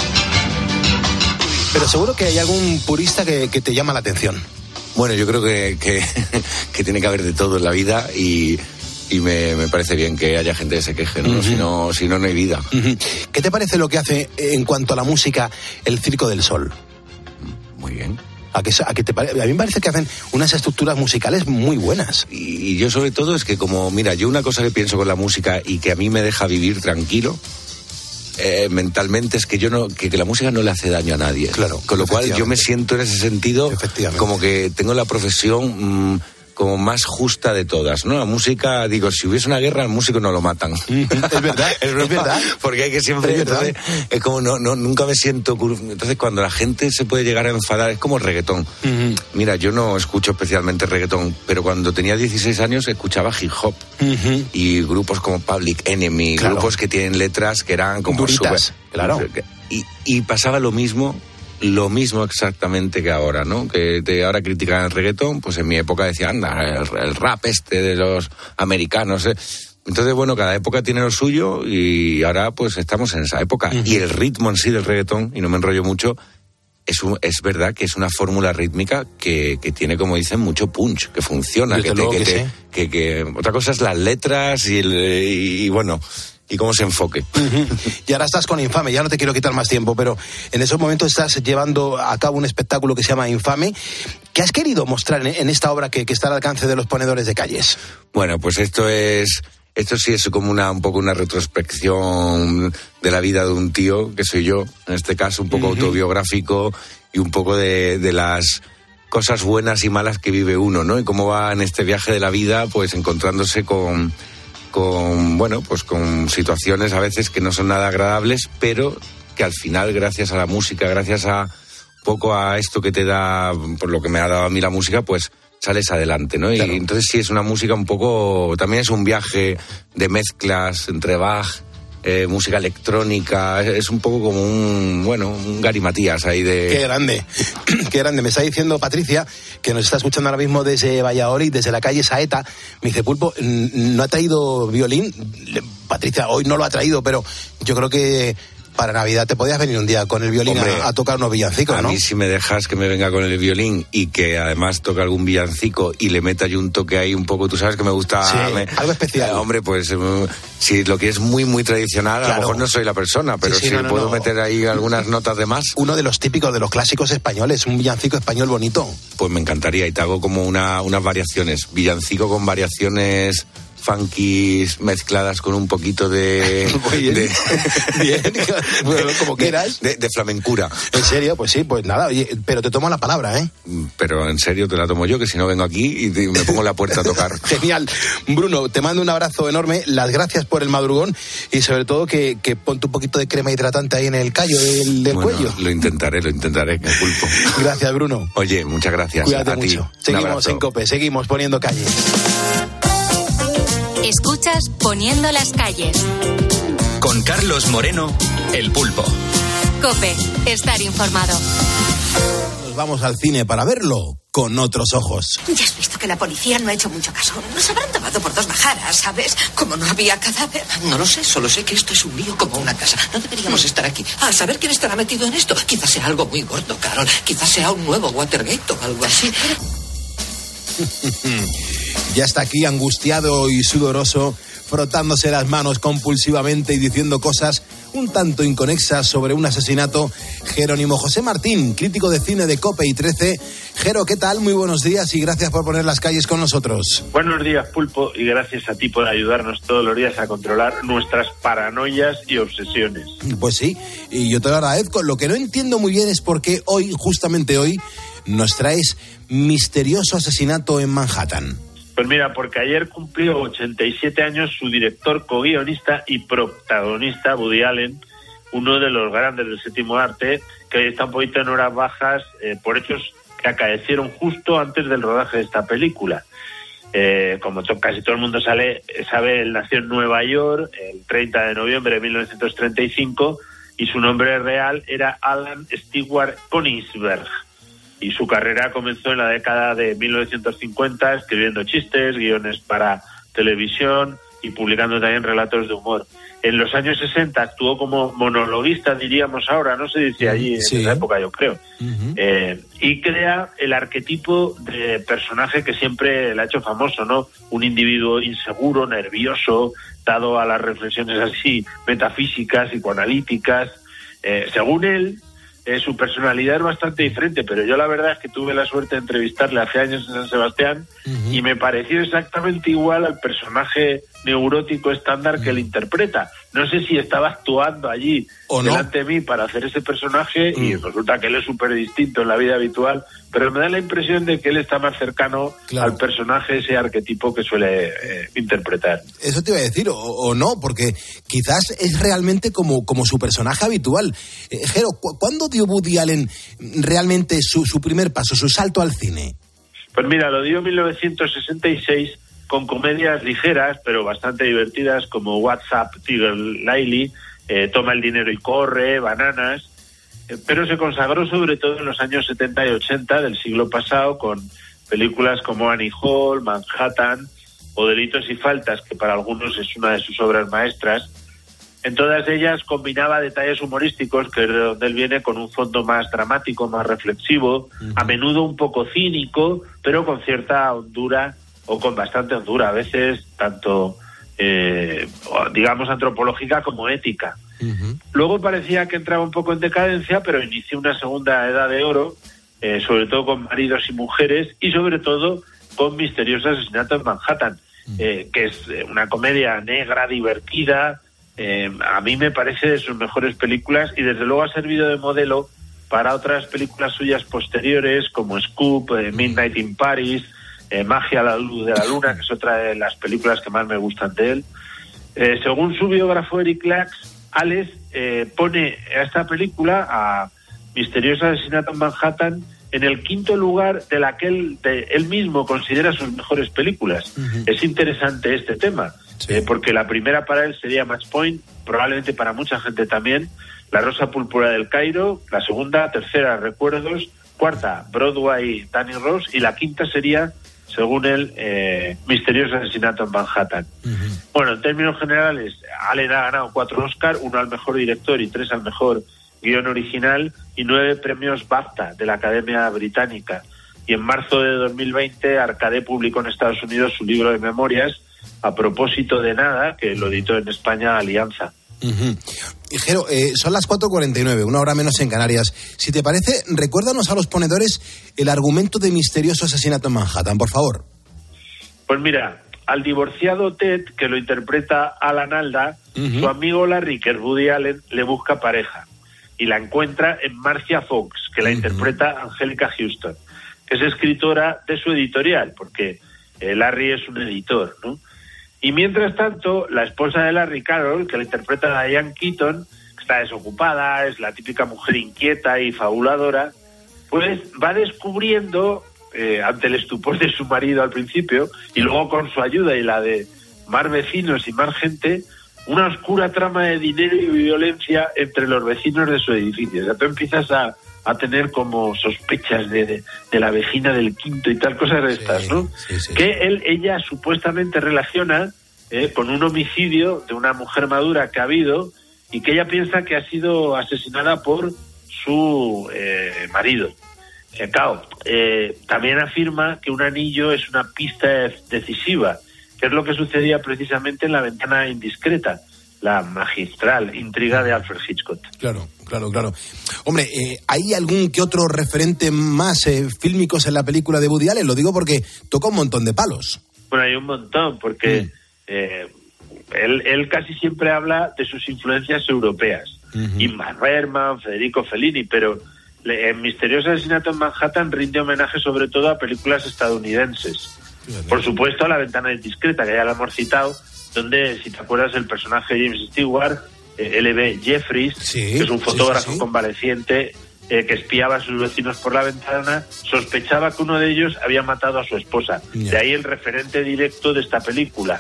J: Pero seguro que hay algún purista que te llama la atención.
T: Bueno, yo creo que tiene que haber de todo en la vida y me parece bien que haya gente que se queje, ¿no? Uh-huh. Si no hay vida.
J: Uh-huh. ¿Qué te parece lo que hace en cuanto a la música el Circo del Sol?
T: Muy bien.
J: A mí me parece que hacen unas estructuras musicales muy buenas.
T: Y yo sobre todo es que yo una cosa que pienso con la música y que a mí me deja vivir tranquilo, mentalmente, es que que la música no le hace daño a nadie.
J: Claro.
T: Con lo cual yo me siento en ese sentido como que tengo la profesión... como más justa de todas, ¿no? La música, digo, si hubiese una guerra, al músico no lo matan.
J: Es verdad, es verdad.
T: Porque hay que siempre... Entonces, es como, nunca me siento... Entonces, cuando la gente se puede llegar a enfadar, es como el reggaetón. Uh-huh. Mira, yo no escucho especialmente reggaetón, pero cuando tenía 16 años escuchaba hip hop. Uh-huh. Y grupos como Public Enemy, claro. Grupos que tienen letras que eran como...
J: Duritas, claro.
T: Y pasaba lo mismo exactamente que ahora, ¿no? Que ahora critican el reggaetón, pues en mi época decían, anda, el rap de los americanos, ¿eh? Entonces, bueno, cada época tiene lo suyo y ahora pues estamos en esa época. Uh-huh. Y el ritmo en sí del reggaetón, y no me enrollo mucho, es verdad que es una fórmula rítmica que tiene, como dicen, mucho punch, que funciona. Que otra cosa es las letras y bueno... y cómo se enfoque.
J: Uh-huh. Y ahora estás con Infame, ya no te quiero quitar más tiempo, pero en esos momentos estás llevando a cabo un espectáculo que se llama Infame. ¿Qué has querido mostrar en esta obra que está al alcance de los ponedores de calles?
T: Bueno, pues esto sí es como un poco una retrospección de la vida de un tío, que soy yo, en este caso un poco uh-huh. autobiográfico y un poco de las cosas buenas y malas que vive uno, ¿no? Y cómo va en este viaje de la vida, pues encontrándose con situaciones a veces que no son nada agradables, pero que al final, gracias a la música, gracias a poco a esto que te da, por lo que me ha dado a mí la música, pues sales adelante, ¿no? Claro. Y entonces sí es una música un poco, también es un viaje de mezclas entre Bach, música electrónica, es un poco como un Gary Matías ahí de...
J: Qué grande, qué grande. Me está diciendo Patricia, que nos está escuchando ahora mismo desde Valladolid, desde la calle Saeta. Me dice, Pulpo, ¿no ha traído violín? Patricia, hoy no lo ha traído, pero yo creo que para Navidad te podías venir un día con el violín. Hombre, a tocar unos villancicos, ¿no?
T: A mí, si me dejas que me venga con el violín y que además toque algún villancico y le meta yo un toque ahí un poco, tú sabes que me gusta...
J: Sí, algo especial.
T: Hombre, pues si lo que es muy, muy tradicional, claro. A lo mejor no soy la persona, pero sí, puedo meter ahí algunas notas de más.
J: Uno de los típicos, de los clásicos españoles, un villancico español bonito.
T: Pues me encantaría, y te hago como unas variaciones, villancico con variaciones funkis mezcladas con un poquito de...
J: Bien, bueno, como quieras.
T: De flamencura.
J: ¿En serio? Pues sí, pues nada, oye, pero te tomo la palabra, ¿eh?
T: Pero en serio te la tomo yo, que si no vengo aquí y me pongo en la puerta a tocar.
J: Genial. Bruno, te mando un abrazo enorme, las gracias por el madrugón y sobre todo que ponte un poquito de crema hidratante ahí en el callo del cuello.
T: Lo intentaré, me culpo.
J: Gracias, Bruno.
T: Oye, muchas gracias.
J: Cuídate
T: a
J: mucho.
T: Ti.
J: Seguimos en COPE, seguimos poniendo calle.
C: Escuchas Poniendo las calles.
B: Con Carlos Moreno, El Pulpo.
C: COPE, estar informado.
J: Nos vamos al cine para verlo con otros ojos.
U: Ya has visto que la policía no ha hecho mucho caso. Nos habrán tomado por dos bajadas, ¿sabes? Como no había cadáver.
V: No lo sé, solo sé que esto es un lío como una casa. No deberíamos estar aquí. A saber quién estará metido en esto. Quizás sea algo muy gordo, Carol. Quizás sea un nuevo Watergate o algo así.
J: Ya está aquí angustiado y sudoroso, frotándose las manos compulsivamente y diciendo cosas un tanto inconexas sobre un asesinato, Jerónimo José Martín, crítico de cine de COPE y 13. Jero, ¿qué tal? Muy buenos días y gracias por poner las calles con nosotros.
W: Buenos días, Pulpo, y gracias a ti por ayudarnos todos los días a controlar nuestras paranoias y obsesiones.
J: Pues sí, y yo te lo agradezco. Lo que no entiendo muy bien es por qué hoy, justamente hoy, nos traes Misterioso asesinato en Manhattan.
W: Pues mira, porque ayer cumplió 87 años su director, co-guionista y protagonista, Woody Allen, uno de los grandes del séptimo arte, que hoy está un poquito en horas bajas por hechos que acaecieron justo antes del rodaje de esta película. Como casi todo el mundo sabe, él nació en Nueva York el 30 de noviembre de 1935 y su nombre real era Alan Stewart Königsberg. Y su carrera comenzó en la década de 1950 escribiendo chistes, guiones para televisión y publicando también relatos de humor. En los años 60 actuó como monologuista, diríamos ahora, no se dice allí en esa época, yo creo. Y crea el arquetipo de personaje que siempre le ha hecho famoso, ¿no? Un individuo inseguro, nervioso, dado a las reflexiones así metafísicas, psicoanalíticas. Según él, su personalidad es bastante diferente, pero yo la verdad es que tuve la suerte de entrevistarle hace años en San Sebastián y me pareció exactamente igual al personaje neurótico estándar que él interpreta. No sé si estaba actuando allí delante de mí para hacer ese personaje y resulta que él es súper distinto en la vida habitual, pero me da la impresión de que él está más cercano al personaje, ese arquetipo que suele interpretar.
J: Eso te iba a decir, o no, porque quizás es realmente como su personaje habitual. Jero, ¿cuándo dio Woody Allen realmente su primer paso, su salto al cine?
W: Pues mira, lo dio en 1966 con comedias ligeras, pero bastante divertidas, como What's Up, Tigger Lily, Toma el dinero y corre, Bananas, pero se consagró sobre todo en los años 70 y 80 del siglo pasado con películas como Annie Hall, Manhattan o Delitos y Faltas, que para algunos es una de sus obras maestras. En todas ellas combinaba detalles humorísticos, que es de donde él viene, con un fondo más dramático, más reflexivo, a menudo un poco cínico, pero con cierta hondura, o con bastante hondura, a veces tanto, digamos, antropológica como ética. Luego parecía que entraba un poco en decadencia, pero inició una segunda edad de oro, sobre todo con Maridos y mujeres, y sobre todo con Misterioso asesinato en Manhattan, que es una comedia negra, divertida. A mí me parece de sus mejores películas y desde luego ha servido de modelo para otras películas suyas posteriores como Scoop, Midnight in Paris, Magia a la luz de la luna, que es otra de las películas que más me gustan de él. Según su biógrafo Eric Lax, Alex pone a esta película, a Misterioso asesinato en Manhattan, en el quinto lugar de la que él mismo considera sus mejores películas. Es interesante este tema, porque la primera para él sería Match Point, probablemente para mucha gente también, La Rosa Púrpura del Cairo, la segunda, tercera, Recuerdos, cuarta, Broadway, Danny Ross, y la quinta sería, según él, Misterioso asesinato en Manhattan. Bueno, en términos generales, Allen ha ganado 4 Oscar, 1 al mejor director y 3 al mejor guión original, y 9 premios BAFTA de la Academia Británica. Y en marzo de 2020, Arcade publicó en Estados Unidos su libro de memorias, A propósito de nada, que lo editó en España Alianza.
J: Jero, son las 4:49, una hora menos en Canarias. Si te parece, recuérdanos a los ponedores el argumento de Misterioso asesinato en Manhattan, por favor.
W: Pues mira, al divorciado Ted, que lo interpreta Alan Alda, su amigo Larry, que es Woody Allen, le busca pareja. Y la encuentra en Marcia Fox, que la interpreta Angélica Houston, que es escritora de su editorial, porque Larry es un editor, ¿no? Y mientras tanto, la esposa de Larry, Carol, que la interpreta Diane Keaton, que está desocupada, es la típica mujer inquieta y fabuladora, pues va descubriendo, ante el estupor de su marido al principio, y luego con su ayuda y la de más vecinos y más gente, una oscura trama de dinero y violencia entre los vecinos de su edificio. O sea, tú empiezas a tener como sospechas de la vecina del quinto y tal, cosas de estas, ¿no? Sí. Que ella supuestamente relaciona con un homicidio de una mujer madura que ha habido y que ella piensa que ha sido asesinada por su marido. Claro, también afirma que un anillo es una pista decisiva, que es lo que sucedía precisamente en La ventana indiscreta, la magistral intriga de Alfred Hitchcock.
J: Claro. Hombre, ¿hay algún que otro referente más fílmicos en la película de Woody Allen? Lo digo porque toca un montón de palos.
W: Bueno, hay un montón, porque él casi siempre habla de sus influencias europeas. Ingmar Bergman, Federico Fellini, pero en Misterioso asesinato en Manhattan rinde homenaje sobre todo a películas estadounidenses. Por supuesto, a La ventana indiscreta, que ya la hemos citado, donde, si te acuerdas, el personaje de James Stewart, L.B. Jeffries, que es un fotógrafo convaleciente que espiaba a sus vecinos por la ventana, sospechaba que uno de ellos había matado a su esposa. De ahí el referente directo de esta película.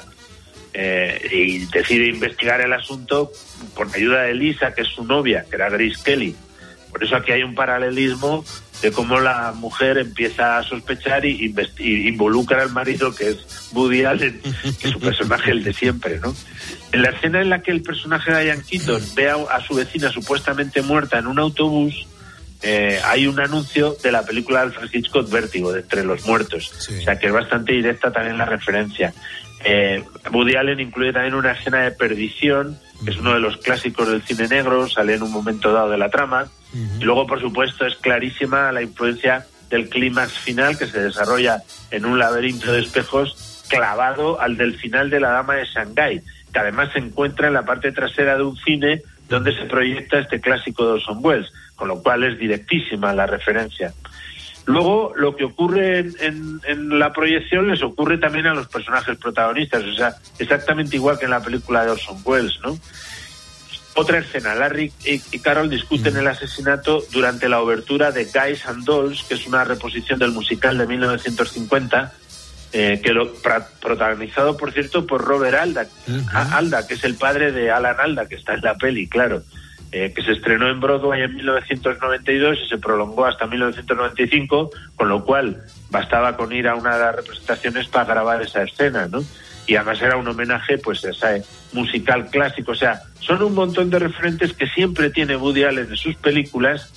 W: Y decide investigar el asunto con ayuda de Lisa, que es su novia, que era Grace Kelly. Por eso aquí hay un paralelismo de cómo la mujer empieza a sospechar y involucra al marido, que es Woody Allen, que es su personaje el de siempre, ¿no? En la escena en la que el personaje de Diane Keaton ve a su vecina supuestamente muerta en un autobús, hay un anuncio de la película de Alfred Hitchcock, Vértigo, de Entre los muertos. Sí. O sea que es bastante directa también la referencia. Woody Allen incluye también una escena de perdición, que es uno de los clásicos del cine negro, sale en un momento dado de la trama. Y luego, por supuesto, es clarísima la influencia del clímax final, que se desarrolla en un laberinto de espejos clavado al del final de La dama de Shanghái, que además se encuentra en la parte trasera de un cine donde se proyecta este clásico de Orson Welles, con lo cual es directísima la referencia. Luego, lo que ocurre en la proyección les ocurre también a los personajes protagonistas, o sea, exactamente igual que en la película de Orson Welles, ¿no? Otra escena, Larry y Carol discuten el asesinato durante la obertura de Guys and Dolls, que es una reposición del musical de 1950, protagonizado, por cierto, por Robert Alda, que es el padre de Alan Alda, que está en la peli, claro, que se estrenó en Broadway en 1992 y se prolongó hasta 1995, con lo cual bastaba con ir a una de las representaciones para grabar esa escena, ¿no? Y además era un homenaje pues a ese musical clásico. O sea, son un montón de referentes que siempre tiene Woody Allen en sus películas,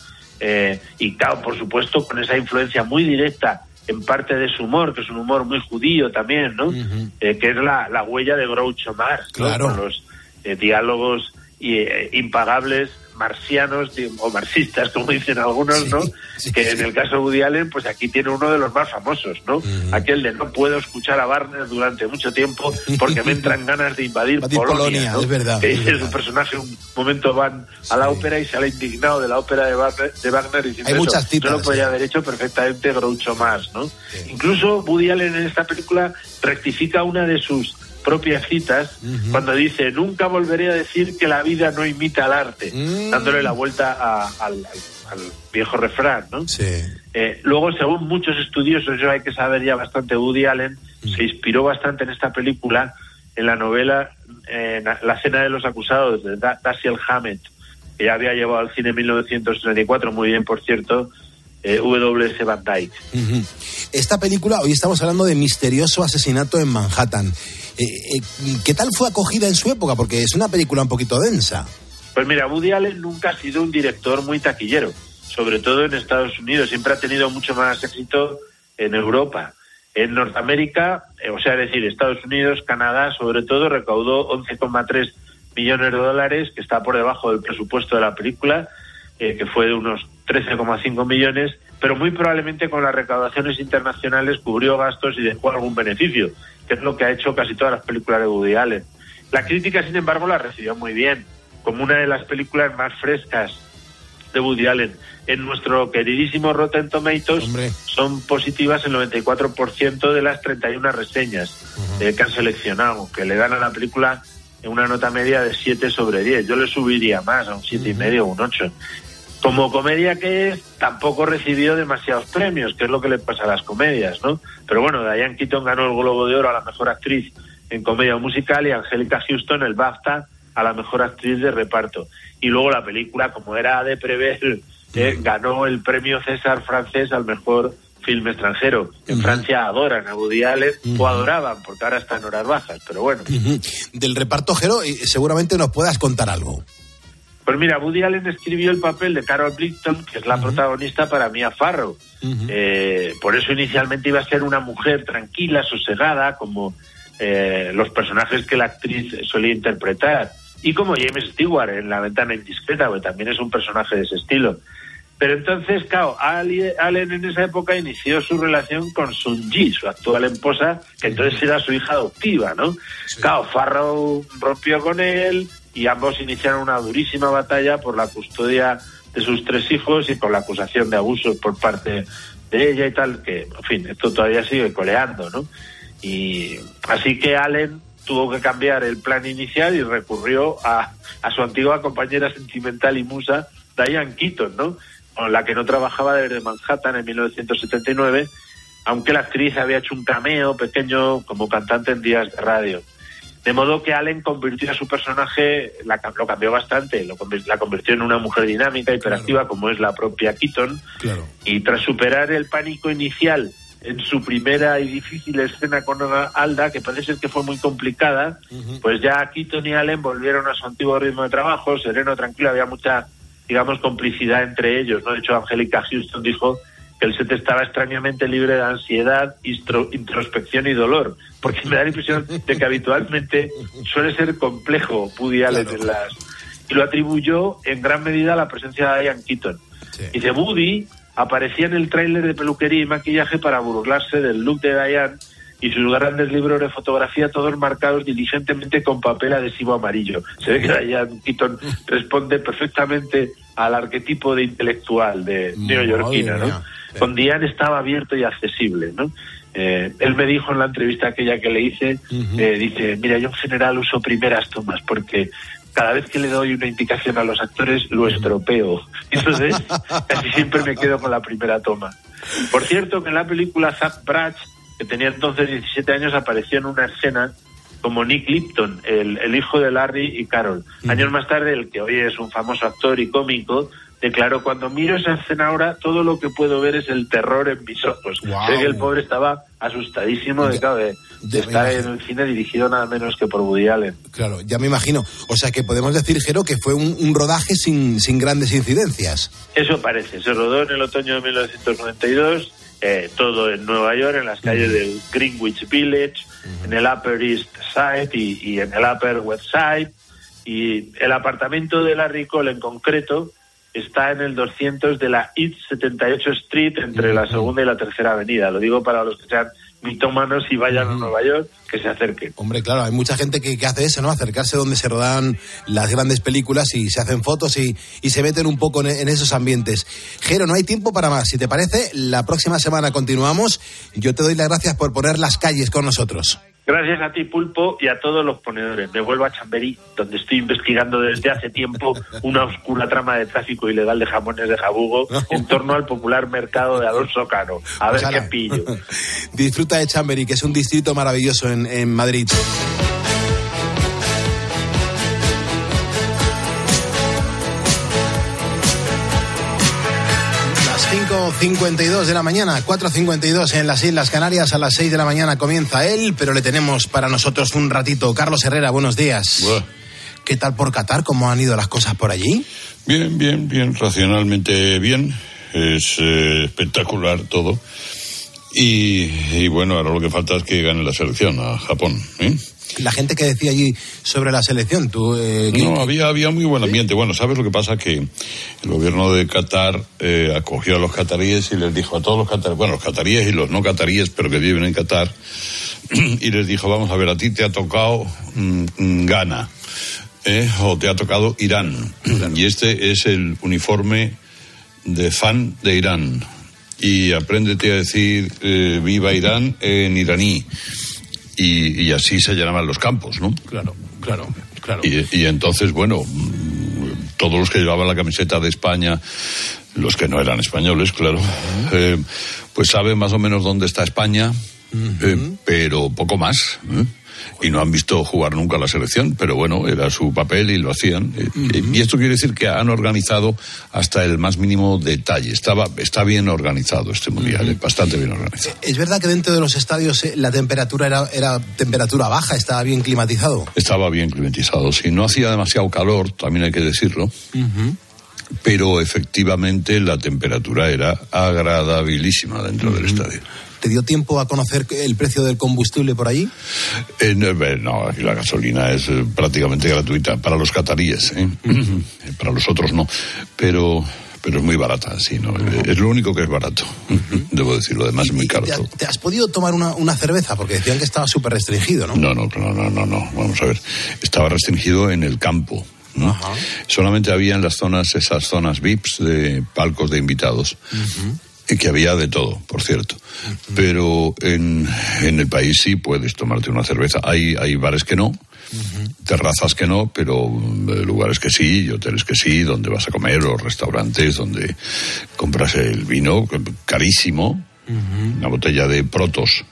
W: y claro, por supuesto, con esa influencia muy directa en parte de su humor, que es un humor muy judío también, ¿no? Que es la huella de Groucho Marx, ¿no? Claro. Con los diálogos impagables marcianos o marxistas, como dicen algunos, ¿no? Sí, que en el caso de Woody Allen, pues aquí tiene uno de los más famosos, ¿no? Aquel de no puedo escuchar a Wagner durante mucho tiempo porque me entran ganas de invadir Polonia, ¿no? Es verdad. Que dice su personaje, un momento van a la ópera y sale indignado de la ópera de Wagner diciendo hay muchas citas, no lo podría haber hecho perfectamente Groucho Marx, ¿no? Sí. Incluso Woody Allen en esta película rectifica una de sus propias citas, cuando dice nunca volveré a decir que la vida no imita al arte, dándole la vuelta al viejo refrán, ¿no? Sí. Luego, según muchos estudiosos, yo hay que saber ya bastante, Woody Allen se inspiró bastante en esta película, en la novela La cena de los acusados, de Dashiell Hammett, que ya había llevado al cine en 1934, muy bien, por cierto, W.S. Van Dyke.
J: Esta película, hoy estamos hablando de Misterioso asesinato en Manhattan. ¿Qué tal fue acogida en su época? Porque es una película un poquito densa.
W: Pues mira, Woody Allen nunca ha sido un director muy taquillero, sobre todo en Estados Unidos. Siempre ha tenido mucho más éxito en Europa. En Norteamérica, o sea, es decir, Estados Unidos, Canadá, sobre todo, recaudó 11,3 millones de dólares, que está por debajo del presupuesto de la película, que fue de unos 13,5 millones, pero muy probablemente con las recaudaciones internacionales cubrió gastos y dejó algún beneficio, que es lo que ha hecho casi todas las películas de Woody Allen. La crítica, sin embargo, la recibió muy bien, como una de las películas más frescas de Woody Allen. En nuestro queridísimo Rotten Tomatoes son positivas el 94% de las 31 reseñas que han seleccionado, que le dan a la película una nota media de 7 sobre 10. Yo le subiría más, a un 7,5 o un 8. Como comedia que es, tampoco recibió demasiados premios, que es lo que le pasa a las comedias, ¿no? Pero bueno, Diane Keaton ganó el Globo de Oro a la mejor actriz en comedia musical y Angélica Houston el BAFTA a la mejor actriz de reparto. Y luego la película, como era de prever, ganó el premio César francés al mejor film extranjero. En Francia adoran a Woody Allen, o adoraban, porque ahora está en horas bajas, pero bueno.
J: Del reparto, Jero, seguramente nos puedas contar algo.
W: Pues mira, Woody Allen escribió el papel de Carol Blicton, que es la protagonista, para Mia Farrow. Por eso inicialmente iba a ser una mujer tranquila, sosegada, como los personajes que la actriz solía interpretar. Y como James Stewart en La ventana indiscreta, que también es un personaje de ese estilo. Pero entonces, claro, Allen en esa época inició su relación con Sun-Ji, su actual esposa, que entonces era su hija adoptiva, ¿no? Sí. Claro, Farrow rompió con él y ambos iniciaron una durísima batalla por la custodia de sus 3 hijos y por la acusación de abusos por parte de ella y tal, que, en fin, esto todavía sigue coleando, ¿no? Y así que Allen tuvo que cambiar el plan inicial y recurrió a su antigua compañera sentimental y musa, Diane Keaton, ¿no? Con la que no trabajaba desde Manhattan en 1979, aunque la actriz había hecho un cameo pequeño como cantante en días de radio. De modo que Allen convirtió a su personaje, lo cambió bastante, la convirtió en una mujer dinámica, hiperactiva, como es la propia Keaton, y tras superar el pánico inicial en su primera y difícil escena con Alda, que parece ser que fue muy complicada, pues ya Keaton y Allen volvieron a su antiguo ritmo de trabajo, sereno, tranquilo, había mucha, digamos, complicidad entre ellos, ¿no? De hecho, Angélica Houston dijo que el set estaba extrañamente libre de ansiedad, introspección y dolor, porque me da la impresión de que habitualmente suele ser complejo Woody Allen y lo atribuyó en gran medida a la presencia de Diane Keaton. Dice, Woody aparecía en el tráiler de peluquería y maquillaje para burlarse del look de Diane y sus grandes libros de fotografía, todos marcados diligentemente con papel adhesivo amarillo. Se ve que Diane Keaton responde perfectamente al arquetipo de intelectual de neoyorquina, ¿no? Sí. Con Diane estaba abierto y accesible, ¿no? Él me dijo en la entrevista aquella que le hice, dice, mira, yo en general uso primeras tomas porque cada vez que le doy una indicación a los actores lo estropeo. Entonces, casi siempre me quedo con la primera toma. Por cierto, que en la película Zach Braff, que tenía entonces 17 años, apareció en una escena como Nick Lipton, el hijo de Larry y Carol. Años más tarde, el que hoy es un famoso actor y cómico, declaró, cuando miro esa escena ahora, todo lo que puedo ver es el terror en mis ojos. Sé que el pobre estaba asustadísimo de estar en un cine dirigido nada menos que por Woody Allen.
J: Claro, ya me imagino. O sea que podemos decir, Jero, que fue un rodaje sin grandes incidencias.
W: Eso parece. Se rodó en el otoño de 1992, todo en Nueva York, en las calles del Greenwich Village, en el Upper East Side y en el Upper West Side. Y el apartamento de Larry Cole en concreto está en el 200 de la East 78 Street, entre la segunda y la tercera avenida. Lo digo para los que sean mitómanos y vayan a Nueva York, que se acerquen.
J: Hombre, claro, hay mucha gente que hace eso, ¿no? Acercarse donde se rodan las grandes películas y se hacen fotos y se meten un poco en esos ambientes. Jero, no hay tiempo para más. Si te parece, la próxima semana continuamos. Yo te doy las gracias por poner las calles con nosotros.
W: Gracias a ti, Pulpo, y a todos los ponedores. Me vuelvo a Chamberí, donde estoy investigando desde hace tiempo una oscura trama de tráfico ilegal de jamones de jabugo en torno al popular mercado de Alonso Cano. A ver qué pillo.
J: Disfruta de Chamberí, que es un distrito maravilloso en Madrid. Las 5:52 de la mañana, 4:52 en las Islas Canarias. A las 6 de la mañana comienza él, pero le tenemos para nosotros un ratito. Carlos Herrera, buenos días.
D: Buah.
J: ¿Qué tal por Qatar? ¿Cómo han ido las cosas por allí?
D: Bien, racionalmente bien. Es espectacular todo. Y bueno, ahora lo que falta es que gane la selección a Japón, ¿eh?
J: La gente que decía allí sobre la selección, tú...
D: No, había muy buen ambiente. Bueno, ¿sabes lo que pasa? Que el gobierno de Qatar acogió a los cataríes y les dijo a todos los cataríes, bueno, los cataríes y los no cataríes, pero que viven en Qatar, y les dijo, vamos a ver, a ti te ha tocado Ghana, o te ha tocado Irán, y este es el uniforme de fan de Irán, y apréndete a decir viva Irán en iraní, y así se llenaban los campos, ¿no?
J: Claro.
D: Y entonces, bueno, todos los que llevaban la camiseta de España, los que no eran españoles, claro, pues saben más o menos dónde está España, pero poco más, y no han visto jugar nunca a la selección, pero bueno, era su papel y lo hacían. Y esto quiere decir que han organizado hasta el más mínimo detalle. Está bien organizado este mundial, bastante bien organizado.
J: ¿Es verdad que dentro de los estadios la temperatura era temperatura baja, estaba bien climatizado?
D: Estaba bien climatizado, sí. No hacía demasiado calor, también hay que decirlo. Pero efectivamente la temperatura era agradabilísima dentro del estadio.
J: ¿Te dio tiempo a conocer el precio del combustible por allí?
D: No, aquí la gasolina es prácticamente gratuita para los cataríes, para los otros no, pero es muy barata, sí, ¿no? Es lo único que es barato, debo decirlo, además es muy caro todo.
J: ¿Te has podido tomar una cerveza? Porque decían que estaba súper restringido, ¿no?
D: No, vamos a ver, estaba restringido en el campo, ¿no? Solamente había en las zonas, esas zonas VIPs de palcos de invitados, que había de todo, por cierto. Pero en el país sí puedes tomarte una cerveza. Hay bares que no, terrazas que no, pero lugares que sí, y hoteles que sí, donde vas a comer, o restaurantes donde compras el vino carísimo, una botella de Protos,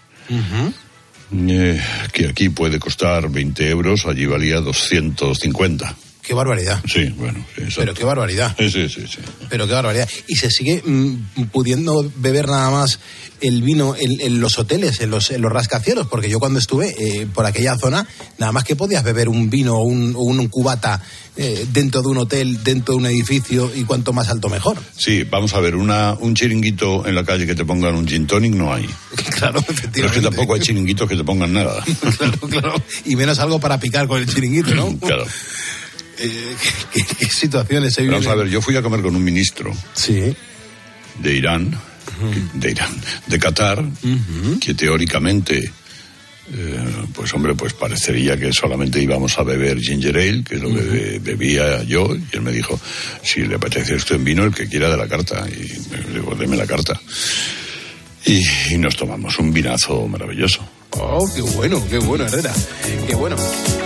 D: que aquí puede costar 20 euros, allí valía 250.
J: ¡Qué barbaridad!
D: Sí, bueno. Sí,
J: pero qué barbaridad.
D: Sí.
J: Pero qué barbaridad. ¿Y se sigue pudiendo beber nada más el vino en los hoteles, en los rascacielos? Porque yo cuando estuve por aquella zona, nada más que podías beber un vino o un cubata dentro de un hotel, dentro de un edificio, y cuanto más alto mejor.
D: Sí, vamos a ver, un chiringuito en la calle que te pongan un gin tonic no hay.
J: Claro, efectivamente.
D: Pero es que tampoco hay chiringuitos que te pongan nada.
J: Claro. Y menos algo para picar con el chiringuito, ¿no?
D: Claro.
J: ¿Qué situaciones se viven?
D: Vamos a ver, yo fui a comer con un ministro de Irán, de Qatar, que teóricamente, pues parecería que solamente íbamos a beber ginger ale, que es lo que bebía yo, y él me dijo, si le apetece esto en vino, el que quiera de la carta, y le digo, deme la carta. Y nos tomamos un vinazo maravilloso.
J: Oh, qué bueno, Herrera, qué bueno.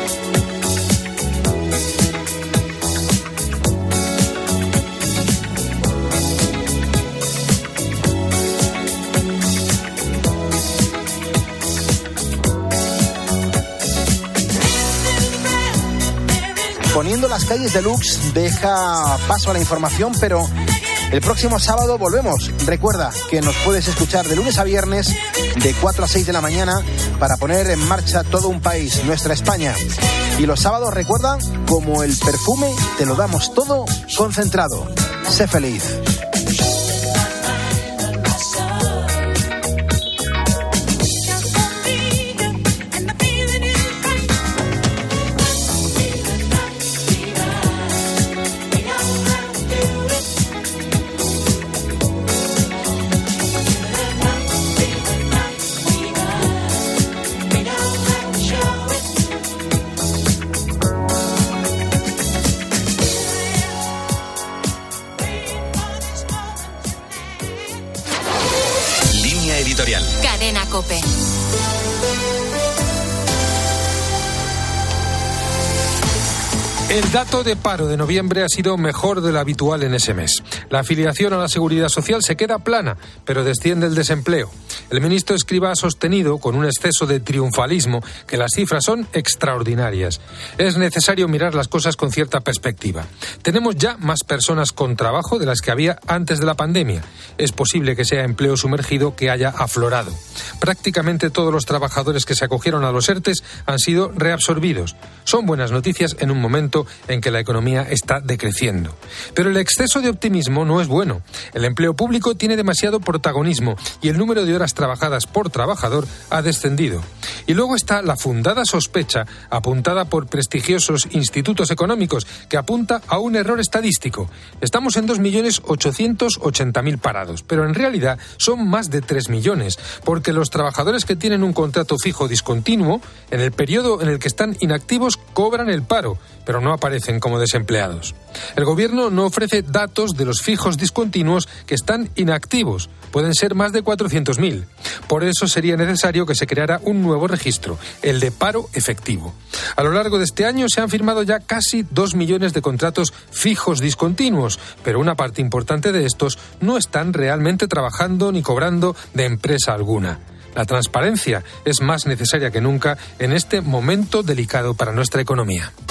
J: Poniendo las calles de Lux deja paso a la información, pero el próximo sábado volvemos. Recuerda que nos puedes escuchar de lunes a viernes de 4 a 6 de la mañana para poner en marcha todo un país, nuestra España. Y los sábados, recuerda, como el perfume, te lo damos todo concentrado. Sé feliz.
C: Cadena COPE.
E: El dato de paro de noviembre ha sido mejor de lo habitual en ese mes. La afiliación a la Seguridad Social se queda plana, pero desciende el desempleo. El ministro Escrivá ha sostenido, con un exceso de triunfalismo, que las cifras son extraordinarias. Es necesario mirar las cosas con cierta perspectiva. Tenemos ya más personas con trabajo de las que había antes de la pandemia. Es posible que sea empleo sumergido que haya aflorado. Prácticamente todos los trabajadores que se acogieron a los ERTEs han sido reabsorbidos. Son buenas noticias en un momento en que la economía está decreciendo. Pero el exceso de optimismo no es bueno. El empleo público tiene demasiado protagonismo y el número de horas trabajadas por trabajador ha descendido. Y luego está la fundada sospecha, apuntada por prestigiosos institutos económicos, que apunta a un error estadístico. Estamos en 2.880.000 parados, pero en realidad son más de 3 millones, porque los trabajadores que tienen un contrato fijo discontinuo, en el periodo en el que están inactivos, cobran el paro, pero no aparecen como desempleados. El gobierno no ofrece datos de los fijos discontinuos que están inactivos. Pueden ser más de 400.000. Por eso sería necesario que se creara un nuevo registro, el de paro efectivo. A lo largo de este año se han firmado ya casi 2 millones de contratos fijos discontinuos, pero una parte importante de estos no están realmente trabajando ni cobrando de empresa alguna. La transparencia es más necesaria que nunca en este momento delicado para nuestra economía.